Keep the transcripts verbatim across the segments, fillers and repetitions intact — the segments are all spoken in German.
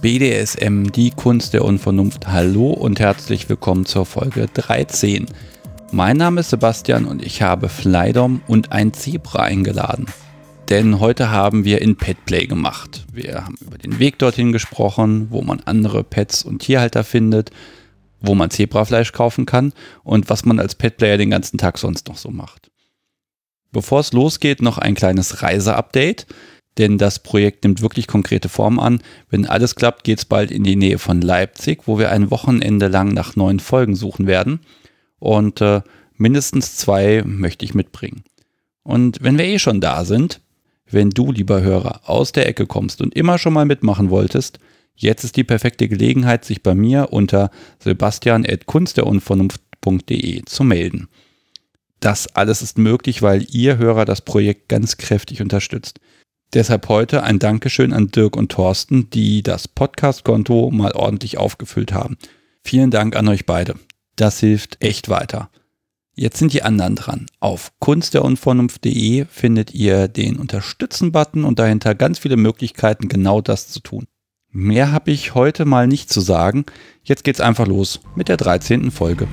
B D S M, die Kunst der Unvernunft. Hallo und herzlich willkommen zur Folge dreizehn. Mein Name ist Sebastian und ich habe Flydom und ein Zebra eingeladen. Denn heute haben wir in Petplay gemacht. Wir haben über den Weg dorthin gesprochen, wo man andere Pets und Tierhalter findet, wo man Zebrafleisch kaufen kann und was man als Petplayer den ganzen Tag sonst noch so macht. Bevor es losgeht, noch ein kleines Reise-Update, denn das Projekt nimmt wirklich konkrete Form an. Wenn alles klappt, geht es bald in die Nähe von Leipzig, wo wir ein Wochenende lang nach neuen Folgen suchen werden. Und äh, mindestens zwei möchte ich mitbringen. Und wenn wir eh schon da sind, wenn du, lieber Hörer, aus der Ecke kommst und immer schon mal mitmachen wolltest, jetzt ist die perfekte Gelegenheit, sich bei mir unter sebastian at kunstderunvernunft punkt de zu melden. Das alles ist möglich, weil ihr Hörer das Projekt ganz kräftig unterstützt. Deshalb heute ein Dankeschön an Dirk und Thorsten, die das Podcast-Konto mal ordentlich aufgefüllt haben. Vielen Dank an euch beide. Das hilft echt weiter. Jetzt sind die anderen dran. Auf kunstderunvernunft punkt de findet ihr den Unterstützen-Button und dahinter ganz viele Möglichkeiten, genau das zu tun. Mehr habe ich heute mal nicht zu sagen. Jetzt geht's einfach los mit der dreizehnten Folge.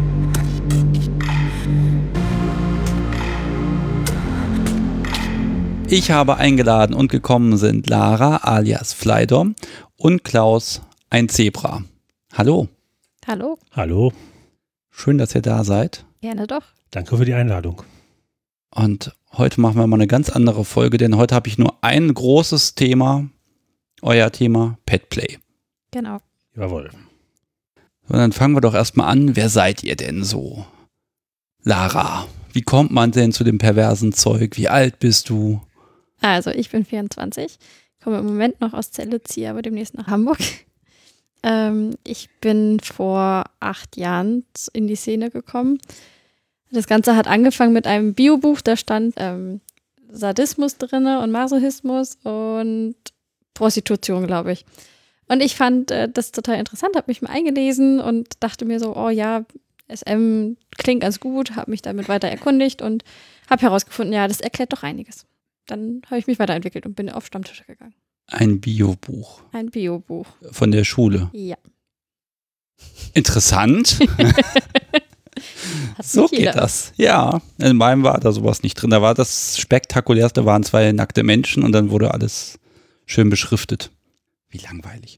Ich habe eingeladen und gekommen sind Lara alias Flydom und Klaus, ein Zebra. Hallo. Hallo. Hallo. Schön, dass ihr da seid. Gerne doch. Danke für die Einladung. Und heute machen wir mal eine ganz andere Folge, denn heute habe ich nur ein großes Thema, euer Thema Petplay. Genau. Jawohl. Und dann fangen wir doch erstmal an. Wer seid ihr denn so? Lara, wie kommt man denn zu dem perversen Zeug? Wie alt bist du? Also, ich bin vierundzwanzig, komme im Moment noch aus Celle, ziehe aber demnächst nach Hamburg. Ähm, ich bin vor acht Jahren in die Szene gekommen. Das Ganze hat angefangen mit einem Biobuch, da stand ähm, Sadismus drin und Masochismus und Prostitution, glaube ich. Und ich fand äh, das total interessant, habe mich mal eingelesen und dachte mir so, oh ja, S M klingt ganz gut, habe mich damit weiter erkundigt und habe herausgefunden, ja, das erklärt doch einiges. Dann habe ich mich weiterentwickelt und bin auf Stammtische gegangen. Ein Biobuch. Ein Biobuch. Von der Schule. Ja. Interessant. So geht das. Ja, in meinem war da sowas nicht drin. Da war das Spektakulärste, waren zwei nackte Menschen und dann wurde alles schön beschriftet. Wie langweilig.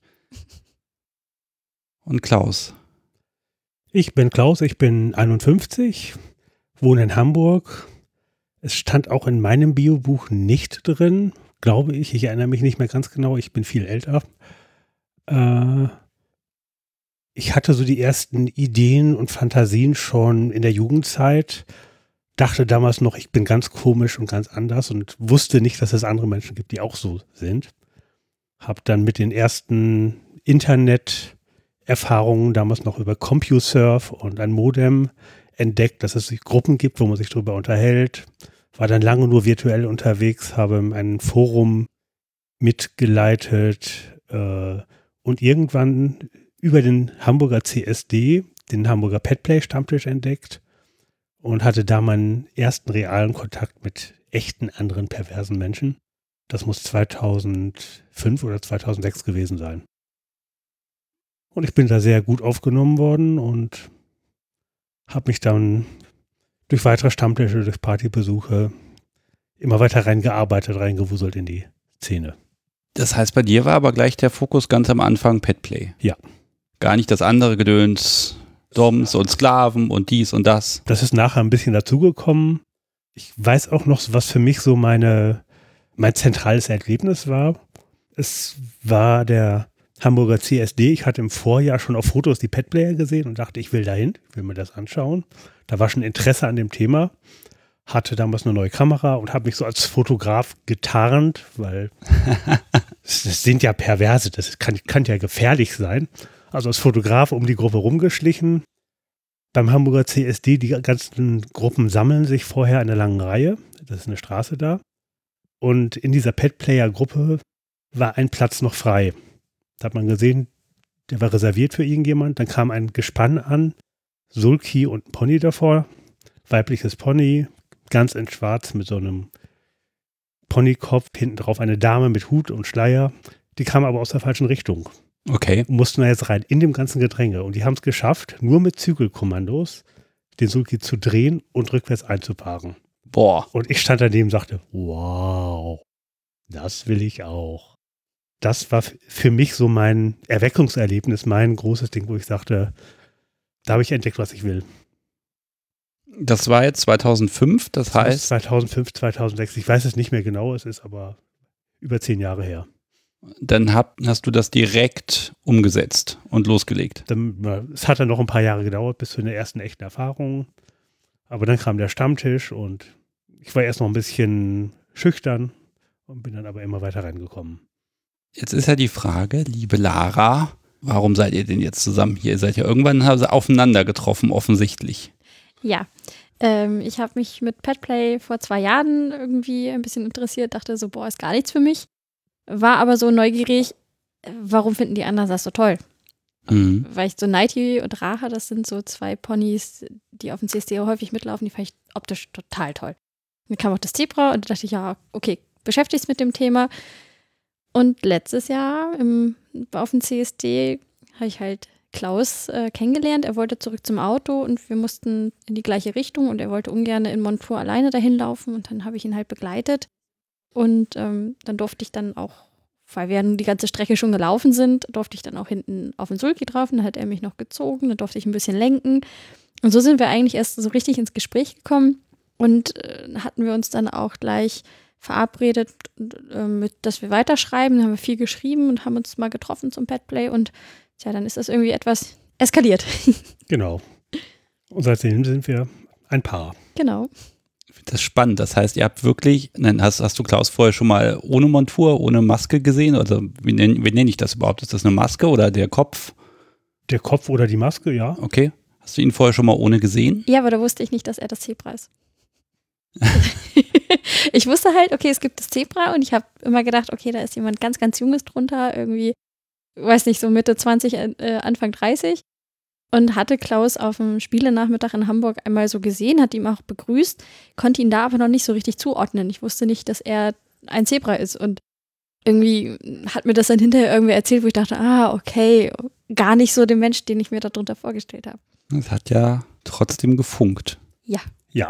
Und Klaus? Ich bin Klaus, ich bin einundfünfzig, wohne in Hamburg. Es stand auch in meinem Biobuch nicht drin, glaube ich. Ich erinnere mich nicht mehr ganz genau, ich bin viel älter. Äh, ich hatte so die ersten Ideen und Fantasien schon in der Jugendzeit. Dachte damals noch, ich bin ganz komisch und ganz anders und wusste nicht, dass es andere Menschen gibt, die auch so sind. Hab dann mit den ersten Internet-Erfahrungen damals noch über CompuServe und ein Modem entdeckt, dass es Gruppen gibt, wo man sich drüber unterhält. War dann lange nur virtuell unterwegs, habe ein Forum mitgeleitet äh, und irgendwann über den Hamburger C S D, den Hamburger Petplay-Stammtisch entdeckt und hatte da meinen ersten realen Kontakt mit echten anderen perversen Menschen. Das muss zweitausendfünf oder zweitausendsechs gewesen sein. Und ich bin da sehr gut aufgenommen worden und habe mich dann durch weitere Stammtische, durch Partybesuche immer weiter reingearbeitet, reingewuselt in die Szene. Das heißt, bei dir war aber gleich der Fokus ganz am Anfang Petplay. Ja. Gar nicht das andere Gedöns, Doms und Sklaven und dies und das. Das ist nachher ein bisschen dazugekommen. Ich weiß auch noch, was für mich so meine, mein zentrales Erlebnis war. Es war der Hamburger C S D. Ich hatte im Vorjahr schon auf Fotos die Petplayer gesehen und dachte, ich will dahin, ich will mir das anschauen. Da war schon Interesse an dem Thema. Hatte damals eine neue Kamera und habe mich so als Fotograf getarnt, weil das sind ja Perverse, das kann, kann ja gefährlich sein. Also als Fotograf um die Gruppe rumgeschlichen. Beim Hamburger C S D, die ganzen Gruppen sammeln sich vorher in einer langen Reihe. Das ist eine Straße da. Und in dieser Petplayer-Gruppe war ein Platz noch frei. Da hat man gesehen, der war reserviert für irgendjemand. Dann kam ein Gespann an, Sulki und ein Pony davor. Weibliches Pony, ganz in schwarz mit so einem Ponykopf, hinten drauf eine Dame mit Hut und Schleier. Die kamen aber aus der falschen Richtung. Okay. Mussten da jetzt rein in dem ganzen Gedränge. Und die haben es geschafft, nur mit Zügelkommandos den Sulky zu drehen und rückwärts einzuparken. Boah. Und ich stand daneben und sagte, wow, das will ich auch. Das war f- für mich so mein Erweckungserlebnis, mein großes Ding, wo ich sagte, da habe ich entdeckt, was ich will. Das war jetzt zweitausendfünf, das Das heißt, ist zweitausendfünf, zweitausendsechs, ich weiß es nicht mehr genau, es ist aber über zehn Jahre her. dann hab, hast du das direkt umgesetzt und losgelegt. Dann, äh, es hat dann noch ein paar Jahre gedauert bis zu den ersten echten Erfahrungen. Aber dann kam der Stammtisch und ich war erst noch ein bisschen schüchtern und bin dann aber immer weiter reingekommen. Jetzt ist ja die Frage, liebe Lara, warum seid ihr denn jetzt zusammen hier? Ihr seid ja irgendwann aufeinander getroffen, offensichtlich. Ja, ähm, ich habe mich mit Petplay vor zwei Jahren irgendwie ein bisschen interessiert, dachte so, boah, ist gar nichts für mich. War aber so neugierig, äh, warum finden die anderen das so toll? Mhm. Weil ich so Nighty und Raha, das sind so zwei Ponys, die auf dem C S D häufig mitlaufen, die fand ich optisch total toll. Dann kam auch das Zebra und da dachte ich, ja, okay, beschäftige dich mit dem Thema. Und letztes Jahr im, auf dem C S D habe ich halt Klaus äh, kennengelernt. Er wollte zurück zum Auto und wir mussten in die gleiche Richtung und er wollte ungern in Montour alleine dahin laufen und dann habe ich ihn halt begleitet. Und ähm, dann durfte ich dann auch, weil wir die ganze Strecke schon gelaufen sind, durfte ich dann auch hinten auf den Sulky drauf und dann hat er mich noch gezogen, dann durfte ich ein bisschen lenken. Und so sind wir eigentlich erst so richtig ins Gespräch gekommen und äh, hatten wir uns dann auch gleich verabredet, äh, mit, dass wir weiterschreiben. Dann haben wir viel geschrieben und haben uns mal getroffen zum Petplay und tja, dann ist das irgendwie etwas eskaliert. Genau. Und seitdem sind wir ein Paar. Genau. Ich finde das spannend. Das heißt, ihr habt wirklich, nein, hast, hast du Klaus vorher schon mal ohne Montur, ohne Maske gesehen? Oder wie nenne, wie nenne ich das überhaupt? Ist das eine Maske oder der Kopf? Der Kopf oder die Maske, ja. Okay. Hast du ihn vorher schon mal ohne gesehen? Ja, aber da wusste ich nicht, dass er das Zebra ist. Ich wusste halt, okay, es gibt das Zebra und ich habe immer gedacht, okay, da ist jemand ganz, ganz Junges drunter, irgendwie, weiß nicht, so Mitte zwanzig, äh, Anfang dreißig. Und hatte Klaus auf dem Spielenachmittag in Hamburg einmal so gesehen, hat ihn auch begrüßt, konnte ihn da aber noch nicht so richtig zuordnen. Ich wusste nicht, dass er ein Zebra ist. Und irgendwie hat mir das dann hinterher irgendwer erzählt, wo ich dachte, ah, okay, gar nicht so der Mensch, den ich mir darunter vorgestellt habe. Das hat ja trotzdem gefunkt. Ja. Ja.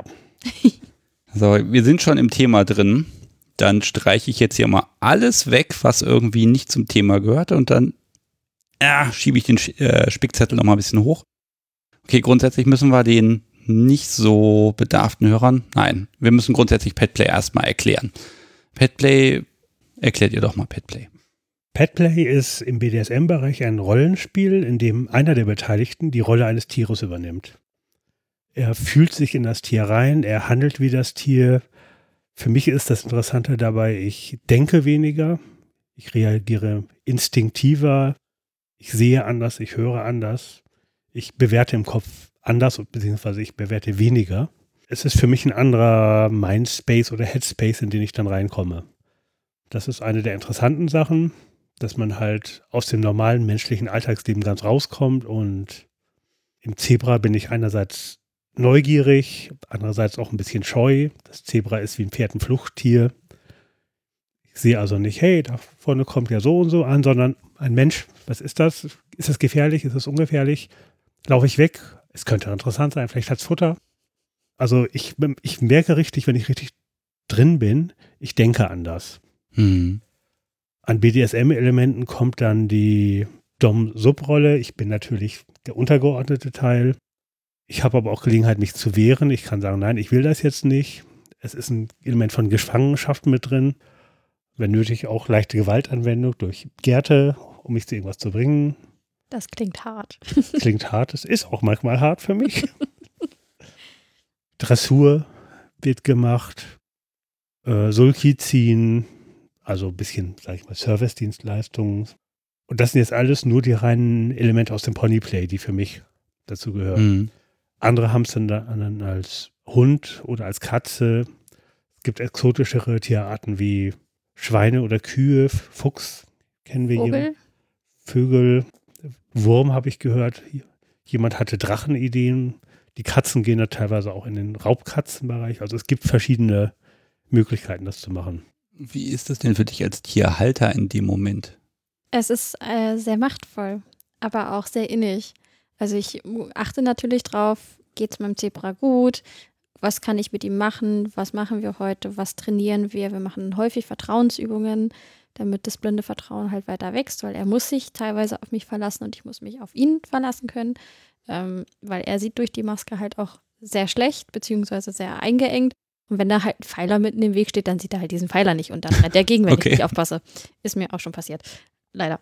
So, wir sind schon im Thema drin. Dann streiche ich jetzt hier mal alles weg, was irgendwie nicht zum Thema gehört und dann ja, schiebe ich den äh, Spickzettel noch mal ein bisschen hoch. Okay, grundsätzlich müssen wir den nicht so bedarften Hörern, nein, wir müssen grundsätzlich Petplay erstmal erklären. Petplay, erklärt ihr doch mal Petplay. Petplay ist im B D S M-Bereich ein Rollenspiel, in dem einer der Beteiligten die Rolle eines Tieres übernimmt. Er fühlt sich in das Tier rein, er handelt wie das Tier. Für mich ist das Interessante dabei, ich denke weniger, ich reagiere instinktiver, ich sehe anders, ich höre anders, ich bewerte im Kopf anders, beziehungsweise ich bewerte weniger. Es ist für mich ein anderer Mindspace oder Headspace, in den ich dann reinkomme. Das ist eine der interessanten Sachen, dass man halt aus dem normalen menschlichen Alltagsleben ganz rauskommt und im Zebra bin ich einerseits neugierig, andererseits auch ein bisschen scheu. Das Zebra ist wie ein Pferd ein Fluchttier. Ich sehe also nicht, hey, da vorne kommt ja so und so an, sondern ein Mensch, was ist das? Ist es gefährlich? Ist es ungefährlich? Laufe ich weg? Es könnte interessant sein, vielleicht hat es Futter. Also ich, ich merke richtig, wenn ich richtig drin bin, ich denke anders. Hm. An B D S M-Elementen kommt dann die Dom-Sub-Rolle. Ich bin natürlich der untergeordnete Teil. Ich habe aber auch Gelegenheit, mich zu wehren. Ich kann sagen, nein, ich will das jetzt nicht. Es ist ein Element von Gefangenschaft mit drin. Wenn nötig auch leichte Gewaltanwendung durch Gerte, um mich zu irgendwas zu bringen. Das klingt hart. Klingt hart. Es ist auch manchmal hart für mich. Dressur wird gemacht. Äh, Sulky ziehen. Also ein bisschen, sag ich mal, Service-Dienstleistungen. Und das sind jetzt alles nur die reinen Elemente aus dem Ponyplay, die für mich dazu gehören. Hm. Andere haben es dann, dann als Hund oder als Katze. Es gibt exotischere Tierarten wie Schweine oder Kühe, Fuchs kennen wir Vogel. hier. Vögel, Wurm habe ich gehört. Jemand hatte Drachenideen. Die Katzen gehen da teilweise auch in den Raubkatzenbereich. Also es gibt verschiedene Möglichkeiten, das zu machen. Wie ist das denn für dich als Tierhalter in dem Moment? Es ist äh, sehr machtvoll, aber auch sehr innig. Also ich achte natürlich drauf, geht es meinem Zebra gut? Was kann ich mit ihm machen? Was machen wir heute? Was trainieren wir? Wir machen häufig Vertrauensübungen, damit das blinde Vertrauen halt weiter wächst, weil er muss sich teilweise auf mich verlassen und ich muss mich auf ihn verlassen können, ähm, weil er sieht durch die Maske halt auch sehr schlecht, beziehungsweise sehr eingeengt. Und wenn da halt ein Pfeiler mitten im Weg steht, dann sieht er halt diesen Pfeiler nicht und dann rennt er gegen, wenn Okay. ich nicht aufpasse. Ist mir auch schon passiert. Leider.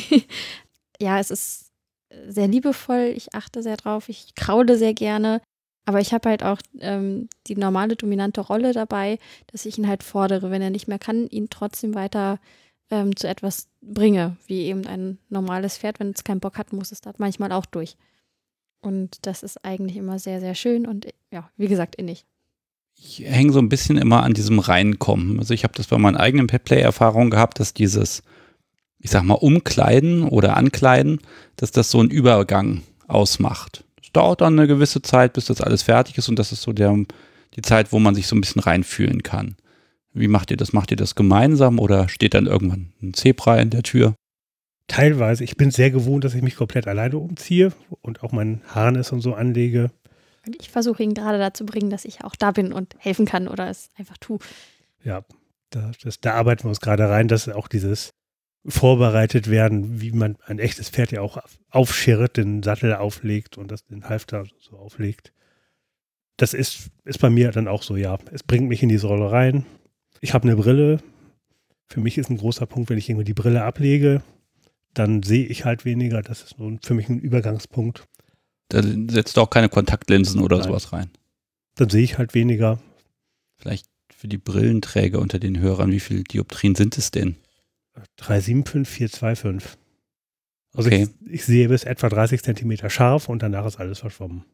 Ja, es ist sehr liebevoll, ich achte sehr drauf, ich kraule sehr gerne, aber ich habe halt auch ähm, die normale dominante Rolle dabei, dass ich ihn halt fordere, wenn er nicht mehr kann, ihn trotzdem weiter ähm, zu etwas bringe, wie eben ein normales Pferd, wenn es keinen Bock hat, muss es da manchmal auch durch. Und das ist eigentlich immer sehr, sehr schön und ja, wie gesagt, innig. Ich hänge so ein bisschen immer an diesem Reinkommen. Also ich habe das bei meinen eigenen Petplay-Erfahrungen gehabt, dass dieses, ich sag mal, Umkleiden oder Ankleiden, dass das so einen Übergang ausmacht. Es dauert dann eine gewisse Zeit, bis das alles fertig ist und das ist so der, die Zeit, wo man sich so ein bisschen reinfühlen kann. Wie macht ihr das? Macht ihr das gemeinsam oder steht dann irgendwann ein Zebra in der Tür? Teilweise. Ich bin sehr gewohnt, dass ich mich komplett alleine umziehe und auch mein Harness und so anlege. Und ich versuche ihn gerade dazu bringen, dass ich auch da bin und helfen kann oder es einfach tue. Ja, da, das, da arbeiten wir uns gerade rein, dass auch dieses vorbereitet werden, wie man ein echtes Pferd ja auch aufschirrt, den Sattel auflegt und das den Halfter so auflegt. Das ist, ist bei mir dann auch so, ja. Es bringt mich in diese Rolle rein. Ich habe eine Brille. Für mich ist ein großer Punkt, wenn ich irgendwie die Brille ablege, dann sehe ich halt weniger. Das ist nun für mich ein Übergangspunkt. Da setzt du auch keine Kontaktlinsen oder Nein. sowas rein. Dann sehe ich halt weniger. Vielleicht für die Brillenträger unter den Hörern, wie viele Dioptrien sind es denn? drei sieben fünf, vier zwei fünf. Also Okay. ich, ich sehe bis etwa dreißig Zentimeter scharf und danach ist alles verschwommen.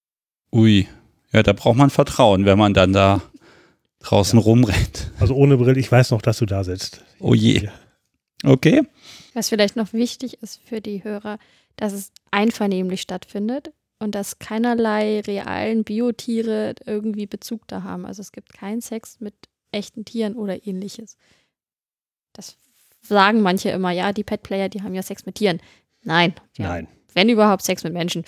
Ui, ja, da braucht man Vertrauen, wenn man dann da draußen Ja. rumrennt. Also ohne Brille, ich weiß noch, dass du da sitzt. Oh je. Okay. Was vielleicht noch wichtig ist für die Hörer, dass es einvernehmlich stattfindet und dass keinerlei realen Biotiere irgendwie Bezug da haben. Also es gibt keinen Sex mit echten Tieren oder ähnliches. Das sagen manche immer, ja, die Petplayer, die haben ja Sex mit Tieren. Nein. wir Nein. haben, wenn überhaupt, Sex mit Menschen.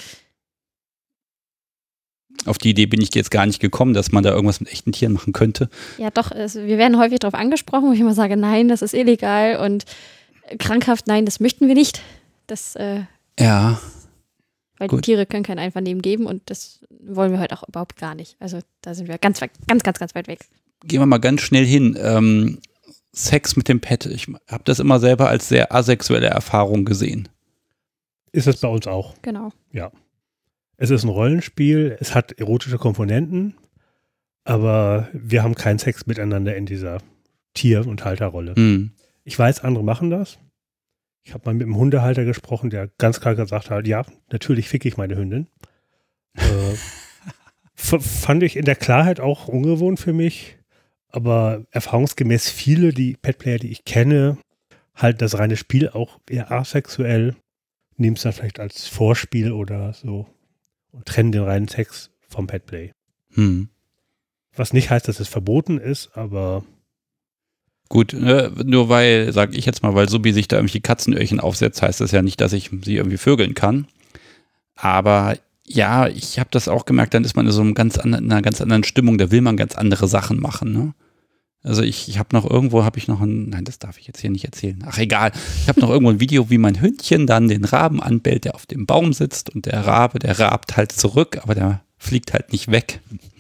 Auf die Idee bin ich jetzt gar nicht gekommen, dass man da irgendwas mit echten Tieren machen könnte. Ja, doch, es, wir werden häufig darauf angesprochen, wo ich immer sage, nein, das ist illegal und krankhaft, nein, das möchten wir nicht. Das, äh, Ja. weil Gut. die Tiere können kein Einvernehmen geben und das wollen wir heute auch überhaupt gar nicht. Also da sind wir ganz, weit- ganz, ganz, ganz weit weg. Gehen wir mal ganz schnell hin. Ähm, Sex mit dem Pet. Ich habe das immer selber als sehr asexuelle Erfahrung gesehen. Ist es bei uns auch. Genau. Es ist ein Rollenspiel, es hat erotische Komponenten, aber wir haben keinen Sex miteinander in dieser Tier- und Halterrolle. Hm. Ich weiß, andere machen das. Ich habe mal mit einem Hundehalter gesprochen, der ganz klar gesagt hat, ja, natürlich ficke ich meine Hündin. äh, f- fand ich in der Klarheit auch ungewohnt für mich, aber erfahrungsgemäß viele, die Petplayer, die ich kenne, halten das reine Spiel auch eher asexuell, nehmen es dann vielleicht als Vorspiel oder so und trennen den reinen Sex vom Petplay. Hm. Was nicht heißt, dass es verboten ist, aber Gut, ne, nur weil, sag ich jetzt mal, weil Subi sich da irgendwie Katzenöhrchen aufsetzt, heißt das ja nicht, dass ich sie irgendwie vögeln kann. Aber ja, ich habe das auch gemerkt, dann ist man in so einem ganz anderen, in einer ganz anderen Stimmung, da will man ganz andere Sachen machen, ne? Also ich, ich habe noch irgendwo, habe ich noch ein, nein, das darf ich jetzt hier nicht erzählen. Ach egal, ich habe noch irgendwo ein Video, wie mein Hündchen dann den Raben anbellt, der auf dem Baum sitzt und der Rabe, der rabt halt zurück, aber der fliegt halt nicht weg.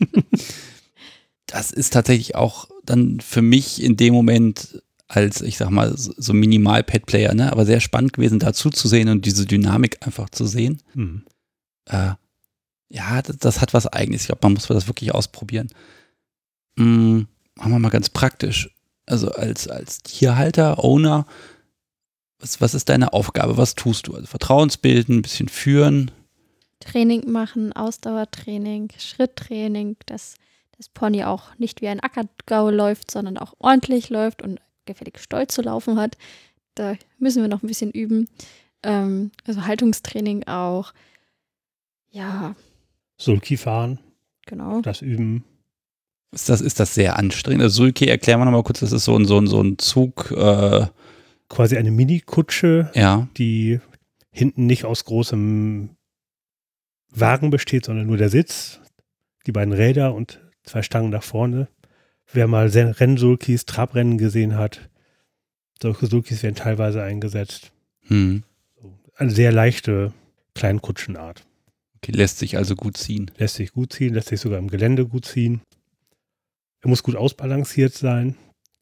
Das ist tatsächlich auch dann für mich in dem Moment als, ich sag mal, so so Minimal-Pet-Player, ne, aber sehr spannend gewesen, dazu zu sehen und diese Dynamik einfach zu sehen. hm. Äh, ja, das, das hat was Eigenes. Ich glaube, man muss das wirklich ausprobieren. Mm, machen wir mal ganz praktisch. Also als, als Tierhalter, Owner, was, was ist deine Aufgabe? Was tust du? Also Vertrauensbilden, ein bisschen führen. Training machen, Ausdauertraining, Schritttraining, dass das Pony auch nicht wie ein Ackergaul läuft, sondern auch ordentlich läuft und gefällig stolz zu laufen hat. Da müssen wir noch ein bisschen üben. Ähm, also Haltungstraining auch. Ja, Sulki fahren, genau. das üben. Ist das, ist das sehr anstrengend? Also Sulki, erklären wir nochmal kurz, das ist so ein, so ein, so ein Zug, äh, quasi eine Mini-Kutsche, Ja. die hinten nicht aus großem Wagen besteht, sondern nur der Sitz, die beiden Räder und zwei Stangen nach vorne. Wer mal Rennsulkis, Trabrennen gesehen hat, solche Sulkis werden teilweise eingesetzt. Hm. Eine sehr leichte Kleinkutschenart. Okay, lässt sich also gut ziehen. Lässt sich gut ziehen, lässt sich sogar im Gelände gut ziehen. Er muss gut ausbalanciert sein,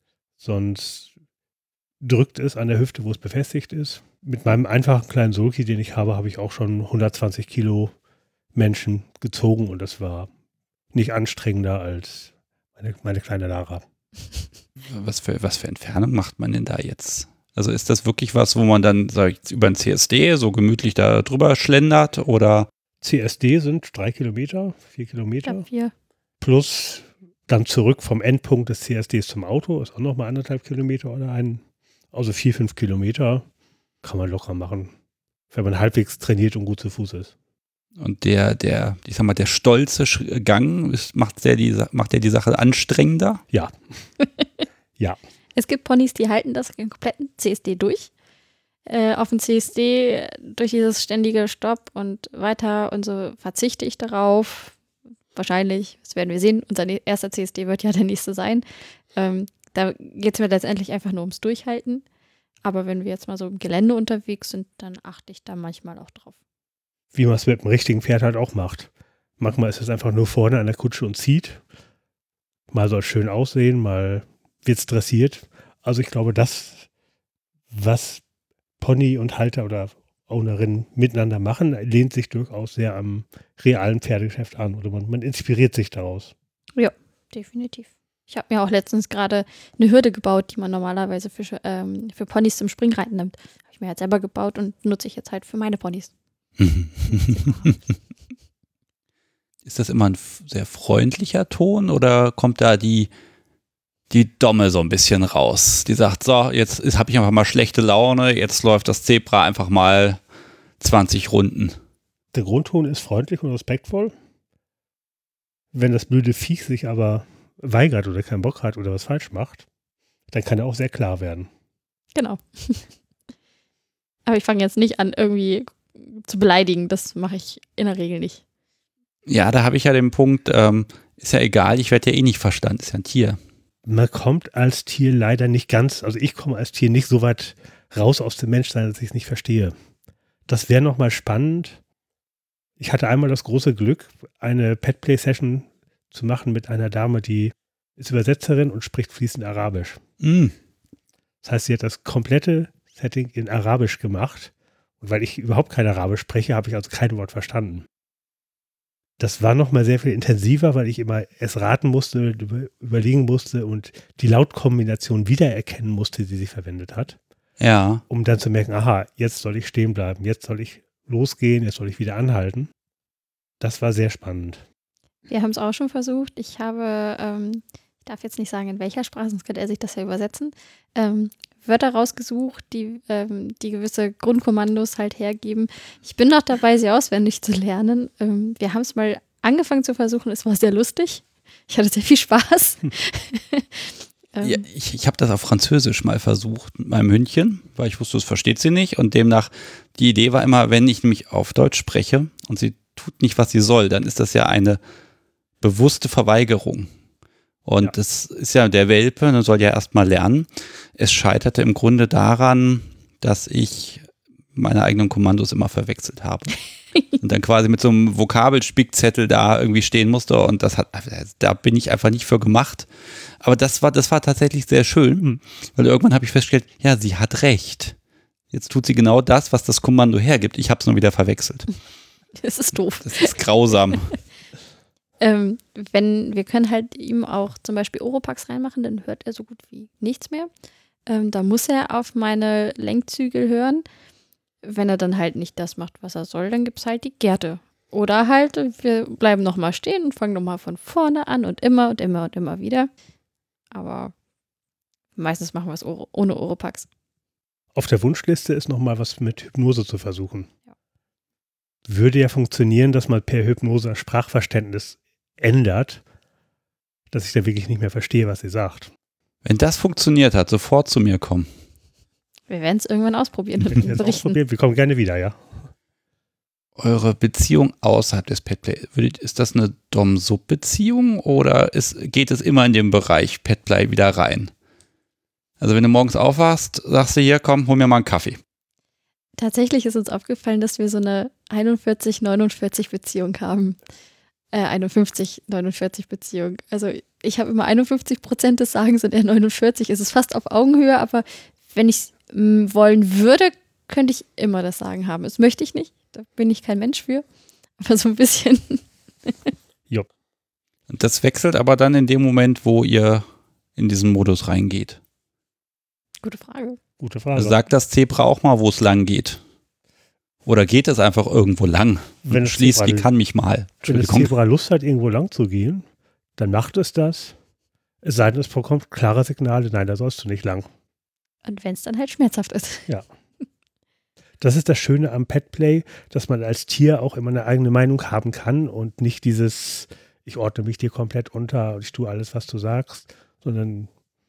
sonst drückt es an der Hüfte, wo es befestigt ist. Mit meinem einfachen kleinen Sulki, den ich habe, habe ich auch schon hundertzwanzig Kilo Menschen gezogen und das war nicht anstrengender als meine, meine kleine Lara. Was für, was für Entfernung macht man denn da jetzt? Also ist das wirklich was, wo man dann, sag ich, über ein C S D so gemütlich da drüber schlendert oder? C S D sind drei Kilometer, vier Ich Kilometer. glaube, vier. Plus dann zurück vom Endpunkt des C S Ds zum Auto ist auch nochmal anderthalb Kilometer oder ein, also vier, fünf Kilometer kann man locker machen, wenn man halbwegs trainiert und gut zu Fuß ist. Und der, der, ich sag mal, der stolze Gang, ist, macht, der die, macht der die Sache anstrengender? Ja. Ja. Es gibt Ponys, die halten das den kompletten C S D durch. Äh, auf den C S D durch dieses ständige Stopp und weiter und so verzichte ich darauf. Wahrscheinlich, das werden wir sehen. Unser erster C S D wird ja der nächste sein. Ähm, da geht es mir letztendlich einfach nur ums Durchhalten. Aber wenn wir jetzt mal so im Gelände unterwegs sind, dann achte ich da manchmal auch drauf. Wie man es mit dem richtigen Pferd halt auch macht. Manchmal ist es einfach nur vorne an der Kutsche und zieht. Mal soll es schön aussehen, mal wird es dressiert. Also ich glaube, das, was Pony und Halter oder Ownerin miteinander machen, lehnt sich durchaus sehr am realen Pferdegeschäft an oder man, man inspiriert sich daraus. Ja, definitiv. Ich habe mir auch letztens gerade eine Hürde gebaut, die man normalerweise für, ähm, für Ponys zum Springreiten nimmt. Habe ich mir halt selber gebaut und nutze ich jetzt halt für meine Ponys. Ist das immer ein sehr freundlicher Ton oder kommt da die, die Domme so ein bisschen raus? Die sagt, so, jetzt habe ich einfach mal schlechte Laune, jetzt läuft das Zebra einfach mal zwanzig Runden. Der Grundton ist freundlich und respektvoll. Wenn das blöde Viech sich aber weigert oder keinen Bock hat oder was falsch macht, dann kann er auch sehr klar werden. Genau. Aber ich fange jetzt nicht an, irgendwie zu beleidigen. Das mache ich in der Regel nicht. Ja, da habe ich ja den Punkt, ähm, ist ja egal, ich werde ja eh nicht verstanden, ist ja ein Tier. Man kommt als Tier leider nicht ganz, also ich komme als Tier nicht so weit raus aus dem Menschsein, dass ich es nicht verstehe. Das wäre nochmal spannend. Ich hatte einmal das große Glück, eine Pet-Play-Session zu machen mit einer Dame, die ist Übersetzerin und spricht fließend Arabisch. Mm. Das heißt, sie hat das komplette Setting in Arabisch gemacht. Und weil ich überhaupt kein Arabisch spreche, habe ich also kein Wort verstanden. Das war nochmal sehr viel intensiver, weil ich immer es raten musste, über, überlegen musste und die Lautkombination wiedererkennen musste, die sie verwendet hat. Ja. Um dann zu merken, aha, jetzt soll ich stehen bleiben, jetzt soll ich losgehen, jetzt soll ich wieder anhalten. Das war sehr spannend. Wir haben es auch schon versucht. Ich habe, ähm, ich darf jetzt nicht sagen, in welcher Sprache, sonst könnte er sich das ja übersetzen, ähm, Wörter rausgesucht, die, ähm, die gewisse Grundkommandos halt hergeben. Ich bin noch dabei, sie auswendig zu lernen. Ähm, wir haben es mal angefangen zu versuchen, es war sehr lustig. Ich hatte sehr viel Spaß. Hm. ähm, Ja, ich ich habe das auf Französisch mal versucht mit meinem Hündchen, weil ich wusste, das versteht sie nicht. Und demnach, die Idee war immer, wenn ich nämlich auf Deutsch spreche und sie tut nicht, was sie soll, dann ist das ja eine bewusste Verweigerung. Und ja. Das ist ja der Welpe, der soll ja erstmal lernen. Es scheiterte im Grunde daran, dass ich meine eigenen Kommandos immer verwechselt habe. Und dann quasi mit so einem Vokabelspickzettel da irgendwie stehen musste. Und das hat, da bin ich einfach nicht für gemacht. Aber das war, das war tatsächlich sehr schön, weil irgendwann habe ich festgestellt, ja, sie hat recht. Jetzt tut sie genau das, was das Kommando hergibt. Ich habe es nur wieder verwechselt. Das ist doof. Das ist grausam. Ähm, wenn, wir können halt ihm auch zum Beispiel Oropax reinmachen, dann hört er so gut wie nichts mehr. Ähm, da muss er auf meine Lenkzügel hören. Wenn er dann halt nicht das macht, was er soll, dann gibt es halt die Gerte. Oder halt, wir bleiben nochmal stehen und fangen nochmal von vorne an und immer und immer und immer wieder. Aber meistens machen wir es ohne Oropax. Auf der Wunschliste ist nochmal was mit Hypnose zu versuchen. Ja. Würde ja funktionieren, dass man per Hypnose das Sprachverständnis ändert, dass ich dann wirklich nicht mehr verstehe, was sie sagt. Wenn das funktioniert hat, sofort zu mir kommen. Wir werden es irgendwann ausprobieren Wir, und berichten. wir kommen gerne wieder, ja. Eure Beziehung außerhalb des Petplay, ist das eine Dom-Sub-Beziehung oder ist, geht es immer in den Bereich Petplay wieder rein? Also wenn du morgens aufwachst, sagst du hier, komm, hol mir mal einen Kaffee. Tatsächlich ist uns aufgefallen, dass wir so eine einundvierzig neunundvierzig Beziehung haben. Äh, einundfünfzig neunundvierzig Beziehung. Also ich habe immer einundfünfzig Prozent des Sagens und er neunundvierzig. Es ist fast auf Augenhöhe, aber wenn ich es wollen würde, könnte ich immer das Sagen haben. Das möchte ich nicht. Da bin ich kein Mensch für. Aber so ein bisschen. Jo. Und das wechselt aber dann in dem Moment, wo ihr in diesen Modus reingeht. Gute Frage. Gute Frage. Also sagt das Zebra auch mal, wo es lang geht? Oder geht es einfach irgendwo lang? Wenn Schleswig kann mich mal. Wenn das Zebra Lust hat, irgendwo lang zu gehen, dann macht es das. Es sei denn, es bekommt klare Signale, nein, da sollst du nicht lang. Und wenn es dann halt schmerzhaft ist. Ja. Das ist das Schöne am Petplay, dass man als Tier auch immer eine eigene Meinung haben kann und nicht dieses, ich ordne mich dir komplett unter und ich tue alles, was du sagst, sondern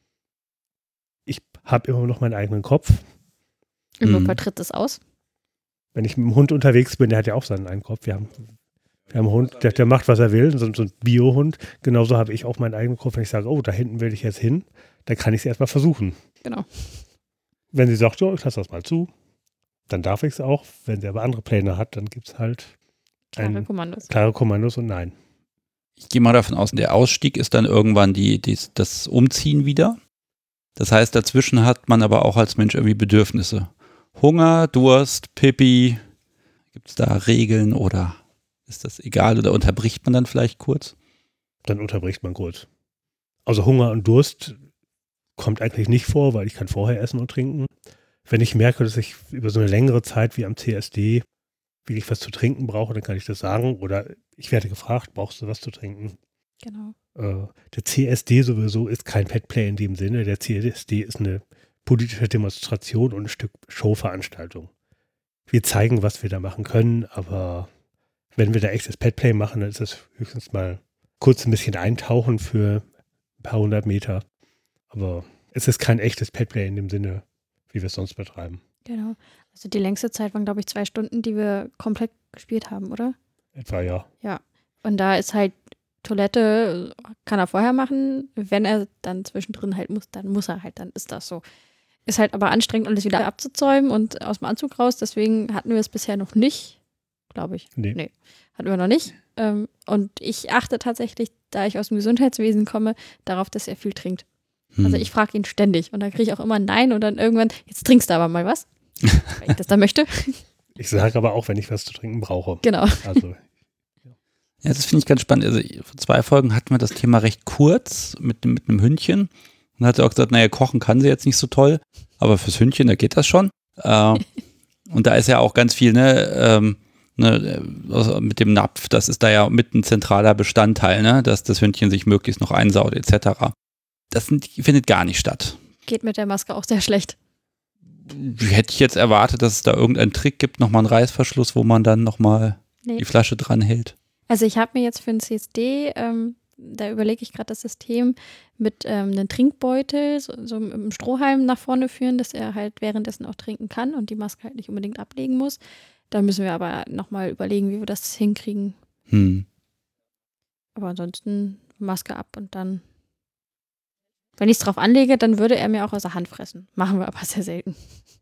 ich habe immer noch meinen eigenen Kopf. Und Mhm. Lupa tritt das aus. Wenn ich mit dem Hund unterwegs bin, der hat ja auch seinen eigenen Kopf. Wir haben, wir haben einen Hund, der, der macht, was er will, so, so ein Bio-Hund. Genauso habe ich auch meinen eigenen Kopf. Wenn ich sage, oh, da hinten will ich jetzt hin, dann kann ich es erstmal versuchen. Genau. Wenn sie sagt, oh, ich lasse das mal zu, dann darf ich es auch. Wenn sie aber andere Pläne hat, dann gibt es halt Klare ein, Kommandos. klare Kommandos und Nein. Ich gehe mal davon aus, der Ausstieg ist dann irgendwann die, die, das Umziehen wieder. Das heißt, dazwischen hat man aber auch als Mensch irgendwie Bedürfnisse. Hunger, Durst, Pipi. Gibt es da Regeln oder ist das egal oder unterbricht man dann vielleicht kurz? Dann unterbricht man kurz. Also Hunger und Durst kommt eigentlich nicht vor, weil ich kann vorher essen und trinken. Wenn ich merke, dass ich über so eine längere Zeit wie am C S D wirklich was zu trinken brauche, dann kann ich das sagen. Oder ich werde gefragt, brauchst du was zu trinken? Genau. Äh, der C S D sowieso ist kein Petplay in dem Sinne. Der C S D ist eine politische Demonstration und ein Stück Showveranstaltung. Wir zeigen, was wir da machen können, aber wenn wir da echtes Petplay machen, dann ist das höchstens mal kurz ein bisschen eintauchen für ein paar hundert Meter. Aber es ist kein echtes Petplay in dem Sinne, wie wir es sonst betreiben. Genau. Also die längste Zeit waren, glaube ich, zwei Stunden, die wir komplett gespielt haben, oder? Etwa, ja. Ja. Und da ist halt Toilette, kann er vorher machen. Wenn er dann zwischendrin halt muss, dann muss er halt, dann ist das so. Ist halt aber anstrengend, alles wieder abzuzäumen und aus dem Anzug raus. Deswegen hatten wir es bisher noch nicht, glaube ich. Nee. nee. Hatten wir noch nicht. Ähm, und ich achte tatsächlich, da ich aus dem Gesundheitswesen komme, darauf, dass er viel trinkt. Hm. Also ich frage ihn ständig und dann kriege ich auch immer ein Nein und dann irgendwann, jetzt trinkst du aber mal was, weil ich das dann möchte. Ich sage aber auch, wenn ich was zu trinken brauche. Genau. Also, Ja, das finde ich ganz spannend. Also vor zwei Folgen hatten wir das Thema recht kurz mit, mit einem Hündchen. Und dann hat sie auch gesagt, naja, kochen kann sie jetzt nicht so toll, aber fürs Hündchen, da geht das schon. Äh, und da ist ja auch ganz viel, ne, ähm, ne, also mit dem Napf, das ist da ja mit ein zentraler Bestandteil, ne, dass das Hündchen sich möglichst noch einsaut et cetera. Das sind, findet gar nicht statt. Geht mit der Maske auch sehr schlecht. Hätte ich jetzt erwartet, dass es da irgendeinen Trick gibt, nochmal einen Reißverschluss, wo man dann nochmal Nee. die Flasche dran hält. Also ich habe mir jetzt für ein C S D, ähm, da überlege ich gerade das System mit ähm, einem Trinkbeutel, so, so mit einem Strohhalm nach vorne führen, dass er halt währenddessen auch trinken kann und die Maske halt nicht unbedingt ablegen muss. Da müssen wir aber nochmal überlegen, wie wir das hinkriegen. Hm. Aber ansonsten Maske ab und dann, wenn ich es drauf anlege, dann würde er mir auch aus der Hand fressen. Machen wir aber sehr selten.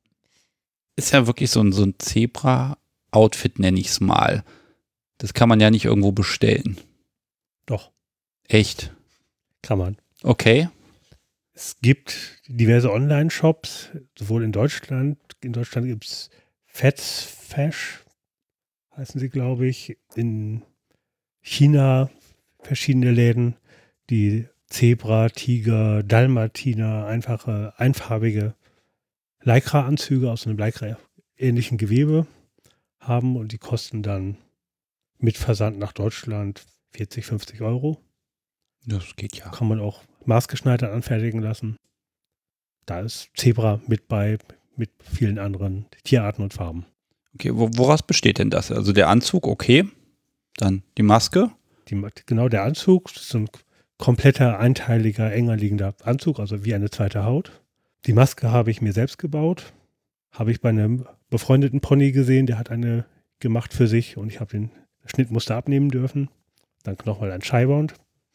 Ist ja wirklich so ein, so ein Zebra-Outfit, nenne ich es mal. Das kann man ja nicht irgendwo bestellen. doch, Echt? kann man. Okay. Es gibt diverse Online-Shops, sowohl in Deutschland. In Deutschland gibt es Fetsfash, heißen sie, glaube ich. In China verschiedene Läden, die Zebra, Tiger, Dalmatiner, einfache, einfarbige Lycra-Anzüge aus einem Lycra-ähnlichen Gewebe haben und die kosten dann mit Versand nach Deutschland vierzig, fünfzig Euro. Das geht ja. Kann man auch maßgeschneidert anfertigen lassen. Da ist Zebra mit bei, mit vielen anderen Tierarten und Farben. Okay, wo, woraus besteht denn das? Also der Anzug, okay. Dann die Maske. Die, genau der Anzug, das ist so ein kompletter, einteiliger, enger liegender Anzug, also wie eine zweite Haut. Die Maske habe ich mir selbst gebaut. Habe ich bei einem befreundeten Pony gesehen, der hat eine gemacht für sich und ich habe den Schnittmuster abnehmen dürfen. Dann nochmal ein Shybound.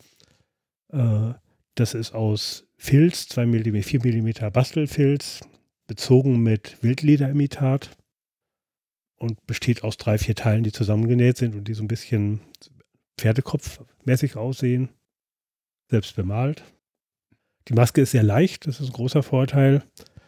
Äh, das ist aus Filz, zwei Millimeter, vier Millimeter Bastelfilz, bezogen mit Wildlederimitat und besteht aus drei, vier Teilen, die zusammengenäht sind und die so ein bisschen Pferdekopfmäßig aussehen, selbst bemalt. Die Maske ist sehr leicht, das ist ein großer Vorteil.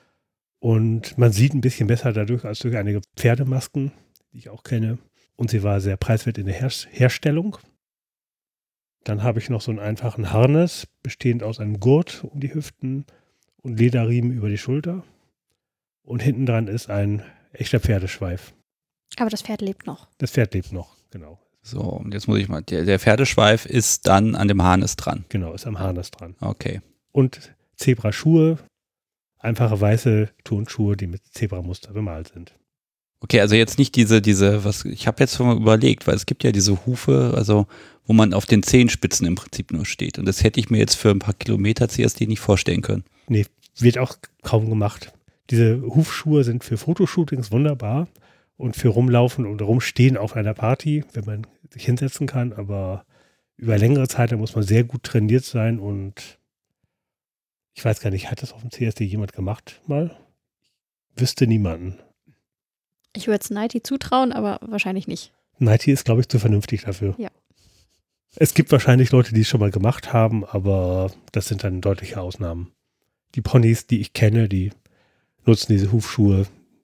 Und man sieht ein bisschen besser dadurch als durch einige Pferdemasken, die ich auch kenne. Und sie war sehr preiswert in der Her- Herstellung. Dann habe ich noch so einen einfachen Harness, bestehend aus einem Gurt um die Hüften und Lederriemen über die Schulter. Und hinten dran ist ein echter Pferdeschweif. Aber das Pferd lebt noch. Das Pferd lebt noch, genau. So, und jetzt muss ich mal, der, der Pferdeschweif ist dann an dem Harness dran. Genau, ist am Harness dran. Okay. Und Zebraschuhe, einfache weiße Turnschuhe, die mit Zebramuster bemalt sind. Okay, also jetzt nicht diese, diese, was, ich habe jetzt schon mal überlegt, weil es gibt ja diese Hufe, also wo man auf den Zehenspitzen im Prinzip nur steht. Und das hätte ich mir jetzt für ein paar Kilometer C S D nicht vorstellen können. Nee, wird auch kaum gemacht. Diese Hufschuhe sind für Fotoshootings wunderbar und für Rumlaufen und Rumstehen auf einer Party, wenn man sich hinsetzen kann, aber über längere Zeit, da muss man sehr gut trainiert sein und ich weiß gar nicht, hat das auf dem C S D jemand gemacht mal? Wüsste niemanden. Ich würde es Nighty zutrauen, aber wahrscheinlich nicht. Nighty ist, glaube ich, zu vernünftig dafür. Ja. Es gibt wahrscheinlich Leute, die es schon mal gemacht haben, aber das sind dann deutliche Ausnahmen. Die Ponys, die ich kenne, die nutzen diese Hufschuhe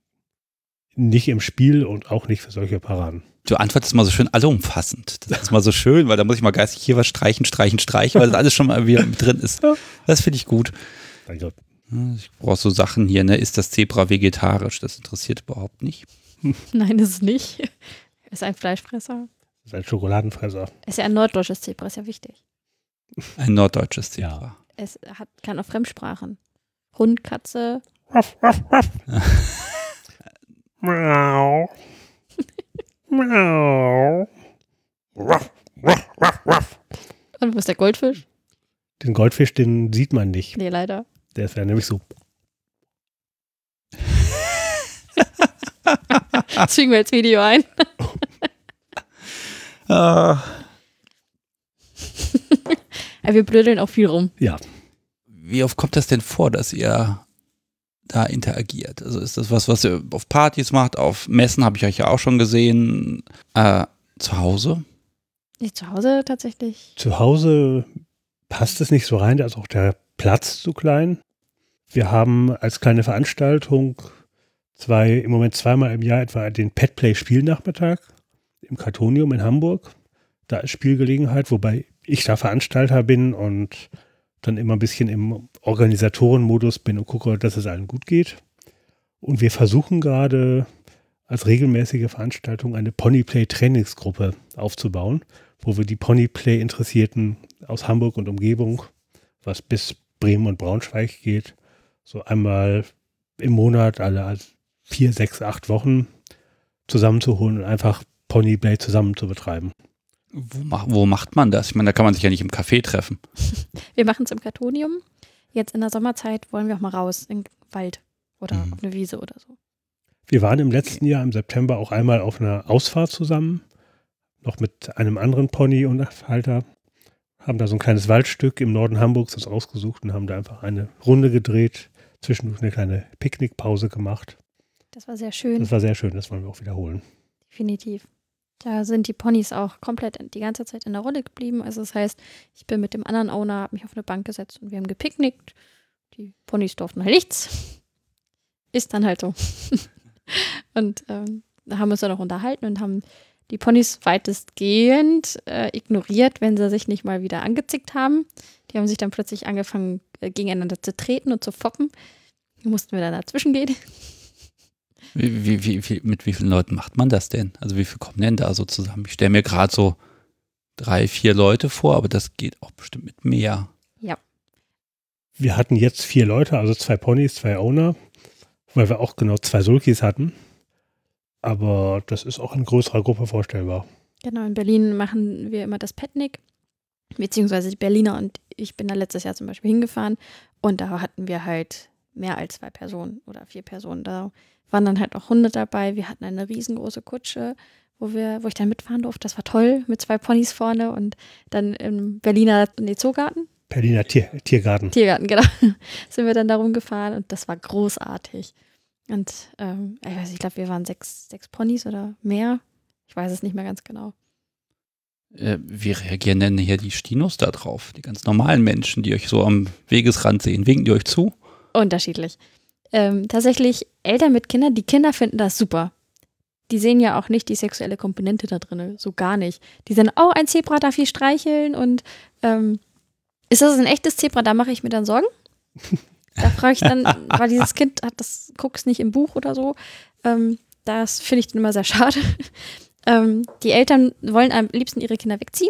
nicht im Spiel und auch nicht für solche Paraden. Du antwortest mal so schön allumfassend. Das ist mal so schön, weil da muss ich mal geistig hier was streichen, streichen, streichen, weil das alles schon mal wieder mit drin ist. Das finde ich gut. Danke. Ich brauche so Sachen hier, ne? Ist das Zebra vegetarisch? Das interessiert überhaupt nicht. Nein, ist es nicht. Er ist ein Fleischfresser. Das ist ein Schokoladenfresser. Er ist ja ein norddeutsches Zebra, ist ja wichtig. Ein norddeutsches Zebra. Ja. Es hat, kann auch Fremdsprachen. Hund, Katze. Ruff, ruff, ruff. Miau. Miau. Ruff, ruff, ruff, ruff. Und wo ist der Goldfisch? Den Goldfisch, den sieht man nicht. Nee, leider. Der ist ja nämlich so. Das fügen wir als Video ein. Ah. Ja, wir blödeln auch viel rum. Ja. Wie oft kommt das denn vor, dass ihr da interagiert? Also ist das was, was ihr auf Partys macht, auf Messen, habe ich euch ja auch schon gesehen. Äh, zu Hause? Nicht zu Hause tatsächlich. Zu Hause passt es nicht so rein, da ist auch der Platz zu klein. Wir haben als kleine Veranstaltung zwei, im Moment zweimal im Jahr etwa den Petplay-Spielnachmittag im Kartonium in Hamburg. Da ist Spielgelegenheit, wobei ich da Veranstalter bin und dann immer ein bisschen im Organisatorenmodus bin und gucke, dass es allen gut geht. Und wir versuchen gerade als regelmäßige Veranstaltung eine Ponyplay-Trainingsgruppe aufzubauen, wo wir die Ponyplay-Interessierten aus Hamburg und Umgebung, was bis Bremen und Braunschweig geht, so einmal im Monat, alle vier, sechs, acht Wochen zusammenzuholen und einfach Ponyplay zusammen zu betreiben. Wo, mach, wo macht man das? Ich meine, da kann man sich ja nicht im Café treffen. Wir machen es im Kartonium. Jetzt in der Sommerzeit wollen wir auch mal raus in den Wald oder Mhm. auf eine Wiese oder so. Wir waren im letzten Jahr im September auch einmal auf einer Ausfahrt zusammen, noch mit einem anderen Pony und Halter, haben da so ein kleines Waldstück im Norden Hamburgs uns ausgesucht und haben da einfach eine Runde gedreht, zwischendurch eine kleine Picknickpause gemacht. Das war sehr schön. Das war sehr schön, das wollen wir auch wiederholen. Definitiv. Da sind die Ponys auch komplett die ganze Zeit in der Rolle geblieben. Also das heißt, ich bin mit dem anderen Owner, habe mich auf eine Bank gesetzt und wir haben gepicknickt. Die Ponys durften halt nichts. Ist dann halt so. Und ähm, da haben wir uns dann auch unterhalten und haben die Ponys weitestgehend äh, ignoriert, wenn sie sich nicht mal wieder angezickt haben. Die haben sich dann plötzlich angefangen, äh, gegeneinander zu treten und zu foppen. Da mussten wir dann dazwischen gehen. Wie, wie, wie, wie, mit wie vielen Leuten macht man das denn? Also wie viel kommen denn da so zusammen? Ich stelle mir gerade so drei, vier Leute vor, aber das geht auch bestimmt mit mehr. Ja. Wir hatten jetzt vier Leute, also zwei Ponys, zwei Owner, weil wir auch genau zwei Sulkis hatten. Aber das ist auch in größerer Gruppe vorstellbar. Genau, in Berlin machen wir immer das Petnik, beziehungsweise die Berliner und ich bin da letztes Jahr zum Beispiel hingefahren und da hatten wir halt mehr als zwei Personen oder vier Personen da. waren dann halt auch Hunde dabei. Wir hatten eine riesengroße Kutsche, wo wir, wo ich dann mitfahren durfte. Das war toll, mit zwei Ponys vorne und dann im Berliner nee, Zoogarten. Berliner Tier, Tiergarten. Tiergarten, genau. Sind wir dann darum gefahren und das war großartig. Und ähm, ich weiß nicht, ich glaube, wir waren sechs, sechs Ponys oder mehr. Ich weiß es nicht mehr ganz genau. Äh, wie reagieren denn hier die Stinos da drauf? Die ganz normalen Menschen, die euch so am Wegesrand sehen, winken die euch zu? Unterschiedlich. Ähm, tatsächlich Eltern mit Kindern, die Kinder finden das super. Die sehen ja auch nicht die sexuelle Komponente da drin, so gar nicht. Die sagen, oh, ein Zebra darf ich streicheln und ähm, ist das ein echtes Zebra? Da mache ich mir dann Sorgen. Da frage ich dann, weil dieses Kind hat das, guckt es nicht im Buch oder so. Ähm, das finde ich dann immer sehr schade. ähm, die Eltern wollen am liebsten ihre Kinder wegziehen,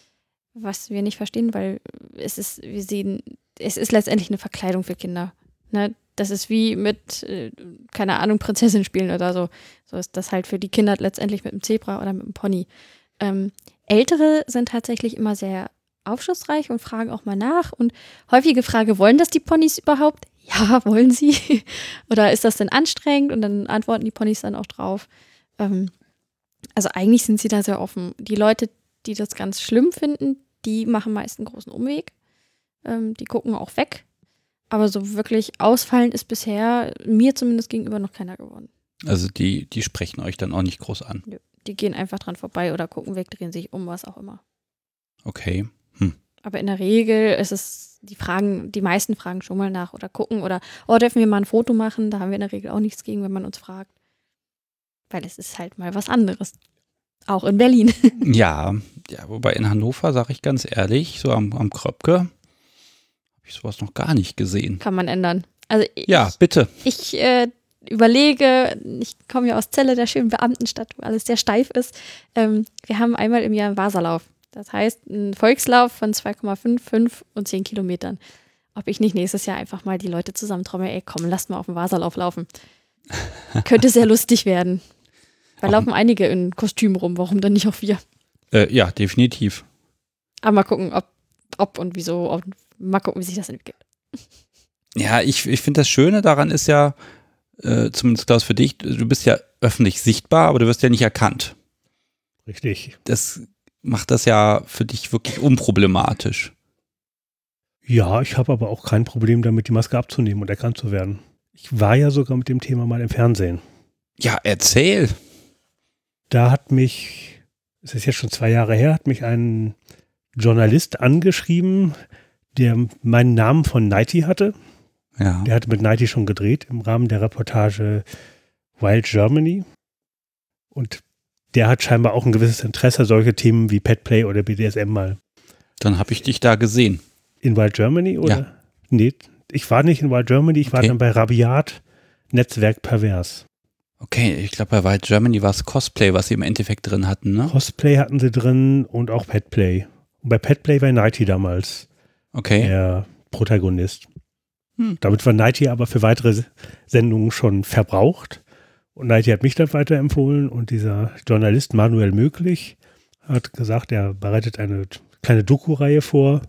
was wir nicht verstehen, weil es ist, wir sehen, es ist letztendlich eine Verkleidung für Kinder. Ne? Das ist wie mit, äh, keine Ahnung, Prinzessin spielen oder so. So ist das halt für die Kinder letztendlich mit einem Zebra oder mit einem Pony. Ähm, Ältere sind tatsächlich immer sehr aufschlussreich und fragen auch mal nach. Und häufige Frage, wollen das die Ponys überhaupt? Ja, wollen sie. Oder ist das denn anstrengend? Und dann antworten die Ponys dann auch drauf. Ähm, also eigentlich sind sie da sehr offen. Die Leute, die das ganz schlimm finden, die machen meist einen großen Umweg. Ähm, die gucken auch weg. Aber so wirklich ausfallend ist bisher mir zumindest gegenüber noch keiner geworden. Also die, die sprechen euch dann auch nicht groß an? Nö, die gehen einfach dran vorbei oder gucken weg, drehen sich um, was auch immer. Okay. Hm. Aber in der Regel ist es, die fragen, die meisten fragen schon mal nach oder gucken oder, oh, dürfen wir mal ein Foto machen? Da haben wir in der Regel auch nichts gegen, wenn man uns fragt. Weil es ist halt mal was anderes. Auch in Berlin. Ja, ja, wobei in Hannover, sage ich ganz ehrlich, so am, am Kröpke, habe ich sowas noch gar nicht gesehen. Kann man ändern. Also ich, Ja, bitte. Ich äh, überlege, ich komme ja aus Celle, der schönen Beamtenstadt, wo alles sehr steif ist. Ähm, wir haben einmal im Jahr einen Wasserlauf. Das heißt, ein Volkslauf von zwei Komma fünf, fünf und zehn Kilometern. Ob ich nicht nächstes Jahr einfach mal die Leute zusammentrommel, ey, komm, lasst mal auf den Wasserlauf laufen. Könnte sehr lustig werden. Da laufen einige in Kostüm rum, warum dann nicht auch wir? Äh, ja, definitiv. Aber mal gucken, ob, ob und wieso, ob, mal gucken, wie sich das entwickelt. Ja, ich, ich finde das Schöne daran ist ja, äh, zumindest Klaus für dich, du bist ja öffentlich sichtbar, aber du wirst ja nicht erkannt. Richtig. Das macht das ja für dich wirklich unproblematisch. Ja, ich habe aber auch kein Problem damit, die Maske abzunehmen und erkannt zu werden. Ich war ja sogar mit dem Thema mal im Fernsehen. Ja, erzähl. Da hat mich, es ist jetzt schon zwei Jahre her, hat mich ein Journalist angeschrieben, der meinen Namen von Nighty hatte. Ja. Der hatte mit Nighty schon gedreht im Rahmen der Reportage Wild Germany. Und der hat scheinbar auch ein gewisses Interesse, solche Themen wie Petplay oder B D S M mal. Dann habe ich dich da gesehen. In Wild Germany oder? Ja. Nee, ich war nicht in Wild Germany, ich war Okay. dann bei Rabiat, Netzwerk Pervers. Okay, ich glaube bei Wild Germany war es Cosplay, was sie im Endeffekt drin hatten, ne? Cosplay hatten sie drin und auch Petplay. Und bei Petplay war Nighty damals Okay. der Protagonist. Hm. Damit war Nighty aber für weitere Sendungen schon verbraucht. Und Nighty hat mich dann weiterempfohlen und dieser Journalist Manuel Möglich hat gesagt, er bereitet eine kleine Doku-Reihe vor,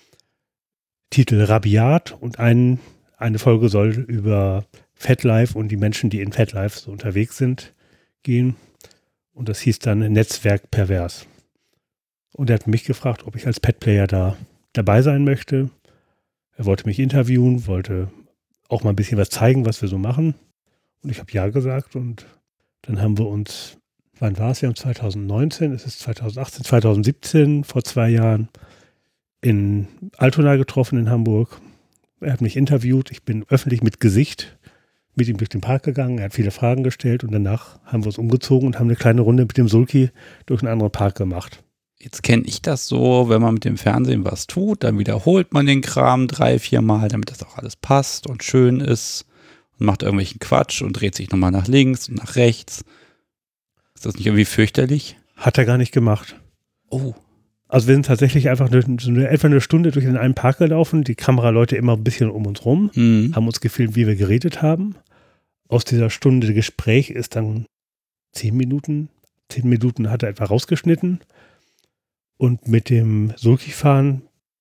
Titel Rabiat, und ein, eine Folge soll über Fatlife und die Menschen, die in Fatlife so unterwegs sind, gehen. Und das hieß dann Netzwerk Pervers. Und er hat mich gefragt, ob ich als Petplayer da dabei sein möchte. Er wollte mich interviewen, wollte auch mal ein bisschen was zeigen, was wir so machen. Und ich habe ja gesagt und dann haben wir uns, wann war es? Wir haben zwanzig neunzehn, es ist zwanzig achtzehn, zwanzig siebzehn, vor zwei Jahren in Altona getroffen in Hamburg. Er hat mich interviewt, ich bin öffentlich mit Gesicht mit ihm durch den Park gegangen, er hat viele Fragen gestellt und danach haben wir uns umgezogen und haben eine kleine Runde mit dem Sulki durch einen anderen Park gemacht. Jetzt kenne ich das so, wenn man mit dem Fernsehen was tut, dann wiederholt man den Kram drei, vier Mal, damit das auch alles passt und schön ist und macht irgendwelchen Quatsch und dreht sich nochmal nach links und nach rechts. Ist das nicht irgendwie fürchterlich? Hat er gar nicht gemacht. Oh. Also wir sind tatsächlich einfach eine, so eine, etwa eine Stunde durch den einen Park gelaufen, die Kameraleute immer ein bisschen um uns rum, Mhm. haben uns gefilmt, wie wir geredet haben. Aus dieser Stunde Gespräch ist dann zehn Minuten, zehn Minuten hat er etwa rausgeschnitten. Und mit dem Sulki-Fahren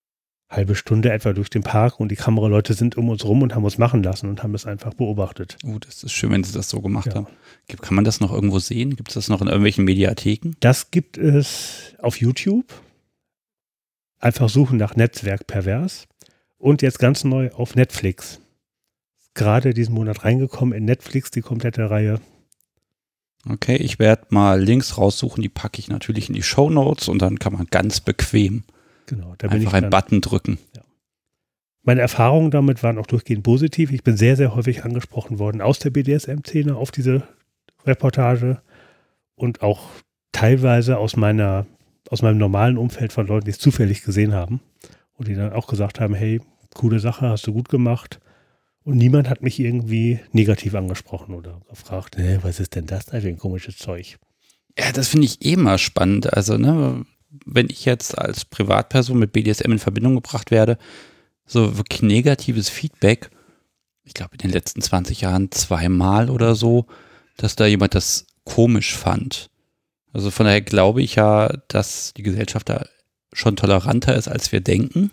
halbe Stunde etwa durch den Park und die Kameraleute sind um uns rum und haben uns machen lassen und haben es einfach beobachtet. Oh, das ist schön, wenn sie das so gemacht Ja. haben. Kann man das noch irgendwo sehen? Gibt es das noch in irgendwelchen Mediatheken? Das gibt es auf YouTube. Einfach suchen nach Netzwerk pervers. Und jetzt ganz neu auf Netflix. Gerade diesen Monat reingekommen in Netflix, die komplette Reihe. Okay, ich werde mal Links raussuchen, die packe ich natürlich in die Shownotes und dann kann man ganz bequem Genau, da bin einfach ich einen dann, Button drücken. Meine Erfahrungen damit waren auch durchgehend positiv. Ich bin sehr, sehr häufig angesprochen worden aus der B D S M-Szene auf diese Reportage und auch teilweise aus meiner, aus meinem normalen Umfeld von Leuten, die es zufällig gesehen haben und die dann auch gesagt haben, hey, coole Sache, hast du gut gemacht. Und niemand hat mich irgendwie negativ angesprochen oder gefragt, hey, was ist denn das da für ein komisches Zeug? Ja, das finde ich eh mal spannend. Also, ne, wenn ich jetzt als Privatperson mit B D S M in Verbindung gebracht werde, so wirklich negatives Feedback, ich glaube in den letzten zwanzig Jahren zweimal oder so, dass da jemand das komisch fand. Also von daher glaube ich ja, dass die Gesellschaft da schon toleranter ist, als wir denken.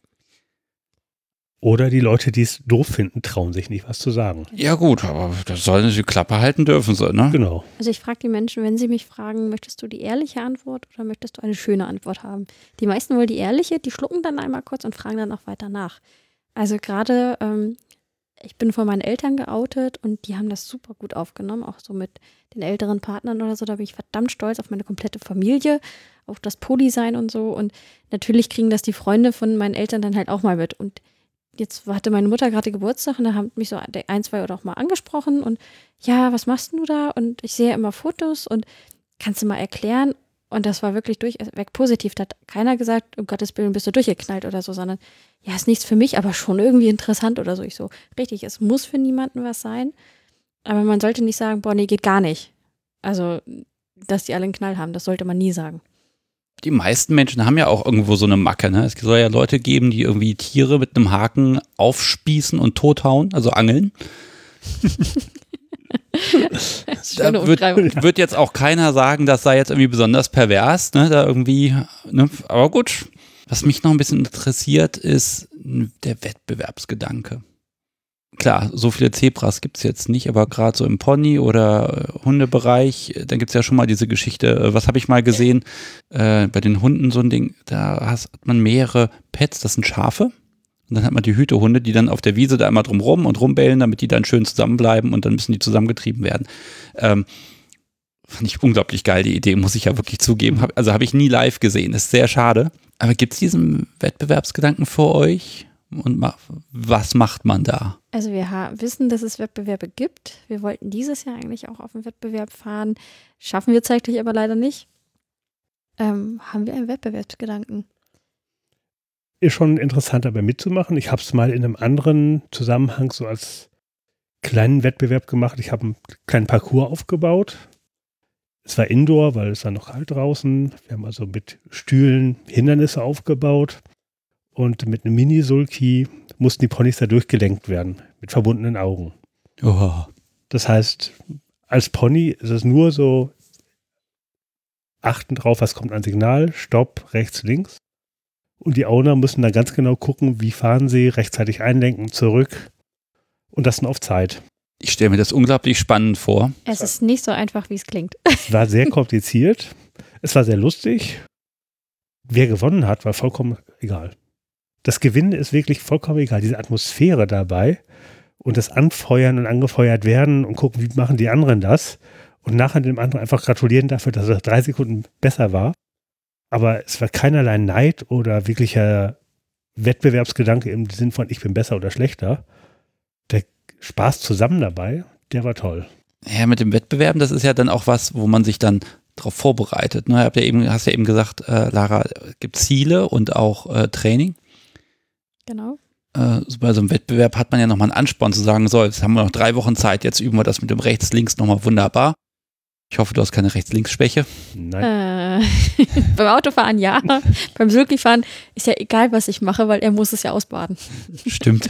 Oder die Leute, die es doof finden, trauen sich nicht, was zu sagen. Ja gut, aber das sollen sie die Klappe halten dürfen, so, ne? Genau. Also ich frage die Menschen, wenn sie mich fragen, möchtest du die ehrliche Antwort oder möchtest du eine schöne Antwort haben? Die meisten wollen die ehrliche, die schlucken dann einmal kurz und fragen dann auch weiter nach. Also gerade, ähm, ich bin von meinen Eltern geoutet und die haben das super gut aufgenommen, auch so mit den älteren Partnern oder so. Da bin ich verdammt stolz auf meine komplette Familie, auf das Poly-Sein und so. Und natürlich kriegen das die Freunde von meinen Eltern dann halt auch mal mit. Und jetzt hatte meine Mutter gerade Geburtstag und da haben mich so ein, zwei oder auch mal angesprochen und ja, was machst du da? Und ich sehe immer Fotos und kannst du mal erklären? Und das war wirklich durchweg positiv. Da hat keiner gesagt, um Gottes Willen bist du durchgeknallt oder so, sondern ja, ist nichts für mich, aber schon irgendwie interessant oder so. Ich so, richtig, es muss für niemanden was sein, aber man sollte nicht sagen, boah, nee, geht gar nicht. Also, dass die alle einen Knall haben, das sollte man nie sagen. Die meisten Menschen haben ja auch irgendwo so eine Macke, ne? Es soll ja Leute geben, die irgendwie Tiere mit einem Haken aufspießen und tothauen, also angeln. Da wird, wird jetzt auch keiner sagen, das sei jetzt irgendwie besonders pervers, ne? Da irgendwie, ne? Aber gut. Was mich noch ein bisschen interessiert, ist der Wettbewerbsgedanke. Klar, so viele Zebras gibt es jetzt nicht, aber gerade so im Pony- oder Hundebereich, dann gibt es ja schon mal diese Geschichte, was habe ich mal gesehen, äh, bei den Hunden so ein Ding, da hat man mehrere Pets, das sind Schafe. Und dann hat man die Hütehunde, die dann auf der Wiese da einmal drum rum und rumbellen, damit die dann schön zusammenbleiben und dann müssen die zusammengetrieben werden. Ähm, fand ich unglaublich geil, die Idee, muss ich ja wirklich zugeben. Hab, also habe ich nie live gesehen, ist sehr schade. Aber gibt es diesen Wettbewerbsgedanken für euch? Und ma- was macht man da? Also wir ha- wissen, dass es Wettbewerbe gibt. Wir wollten dieses Jahr eigentlich auch auf einen Wettbewerb fahren. Schaffen wir zeitlich aber leider nicht. Ähm, haben wir einen Wettbewerbsgedanken? Ist schon interessant, dabei mitzumachen. Ich habe es mal in einem anderen Zusammenhang so als kleinen Wettbewerb gemacht. Ich habe einen kleinen Parcours aufgebaut. Es war Indoor, weil es war noch kalt draußen. Wir haben also mit Stühlen Hindernisse aufgebaut. Und mit einem Mini-Sulky mussten die Ponys da durchgelenkt werden, mit verbundenen Augen. Oh. Das heißt, als Pony ist es nur so, achten drauf, was kommt an Signal, Stopp, rechts, links. Und die Owner müssen dann ganz genau gucken, wie fahren sie, rechtzeitig einlenken, zurück. Und das dann auf Zeit. Ich stelle mir das unglaublich spannend vor. Es ist nicht so einfach, wie es klingt. Es war sehr kompliziert. Es war sehr lustig. Wer gewonnen hat, war vollkommen egal. Das Gewinnen ist wirklich vollkommen egal. Diese Atmosphäre dabei und das Anfeuern und angefeuert werden und gucken, wie machen die anderen das und nachher dem anderen einfach gratulieren dafür, dass er drei Sekunden besser war. Aber es war keinerlei Neid oder wirklicher Wettbewerbsgedanke im Sinn von ich bin besser oder schlechter. Der Spaß zusammen dabei, der war toll. Ja, mit dem Wettbewerben, das ist ja dann auch was, wo man sich dann darauf vorbereitet. Ne? Habt ihr eben, hast ja eben gesagt, äh, Lara, es gibt Ziele und auch äh, Training. Genau. Äh, bei so einem Wettbewerb hat man ja nochmal einen Ansporn zu sagen, so, jetzt haben wir noch drei Wochen Zeit, jetzt üben wir das mit dem Rechts-Links nochmal wunderbar. Ich hoffe, du hast keine Rechts-Links-Schwäche. Nein. Äh, beim Autofahren ja, beim Sulky-Fahren ist ja egal, was ich mache, weil er muss es ja ausbaden. Stimmt.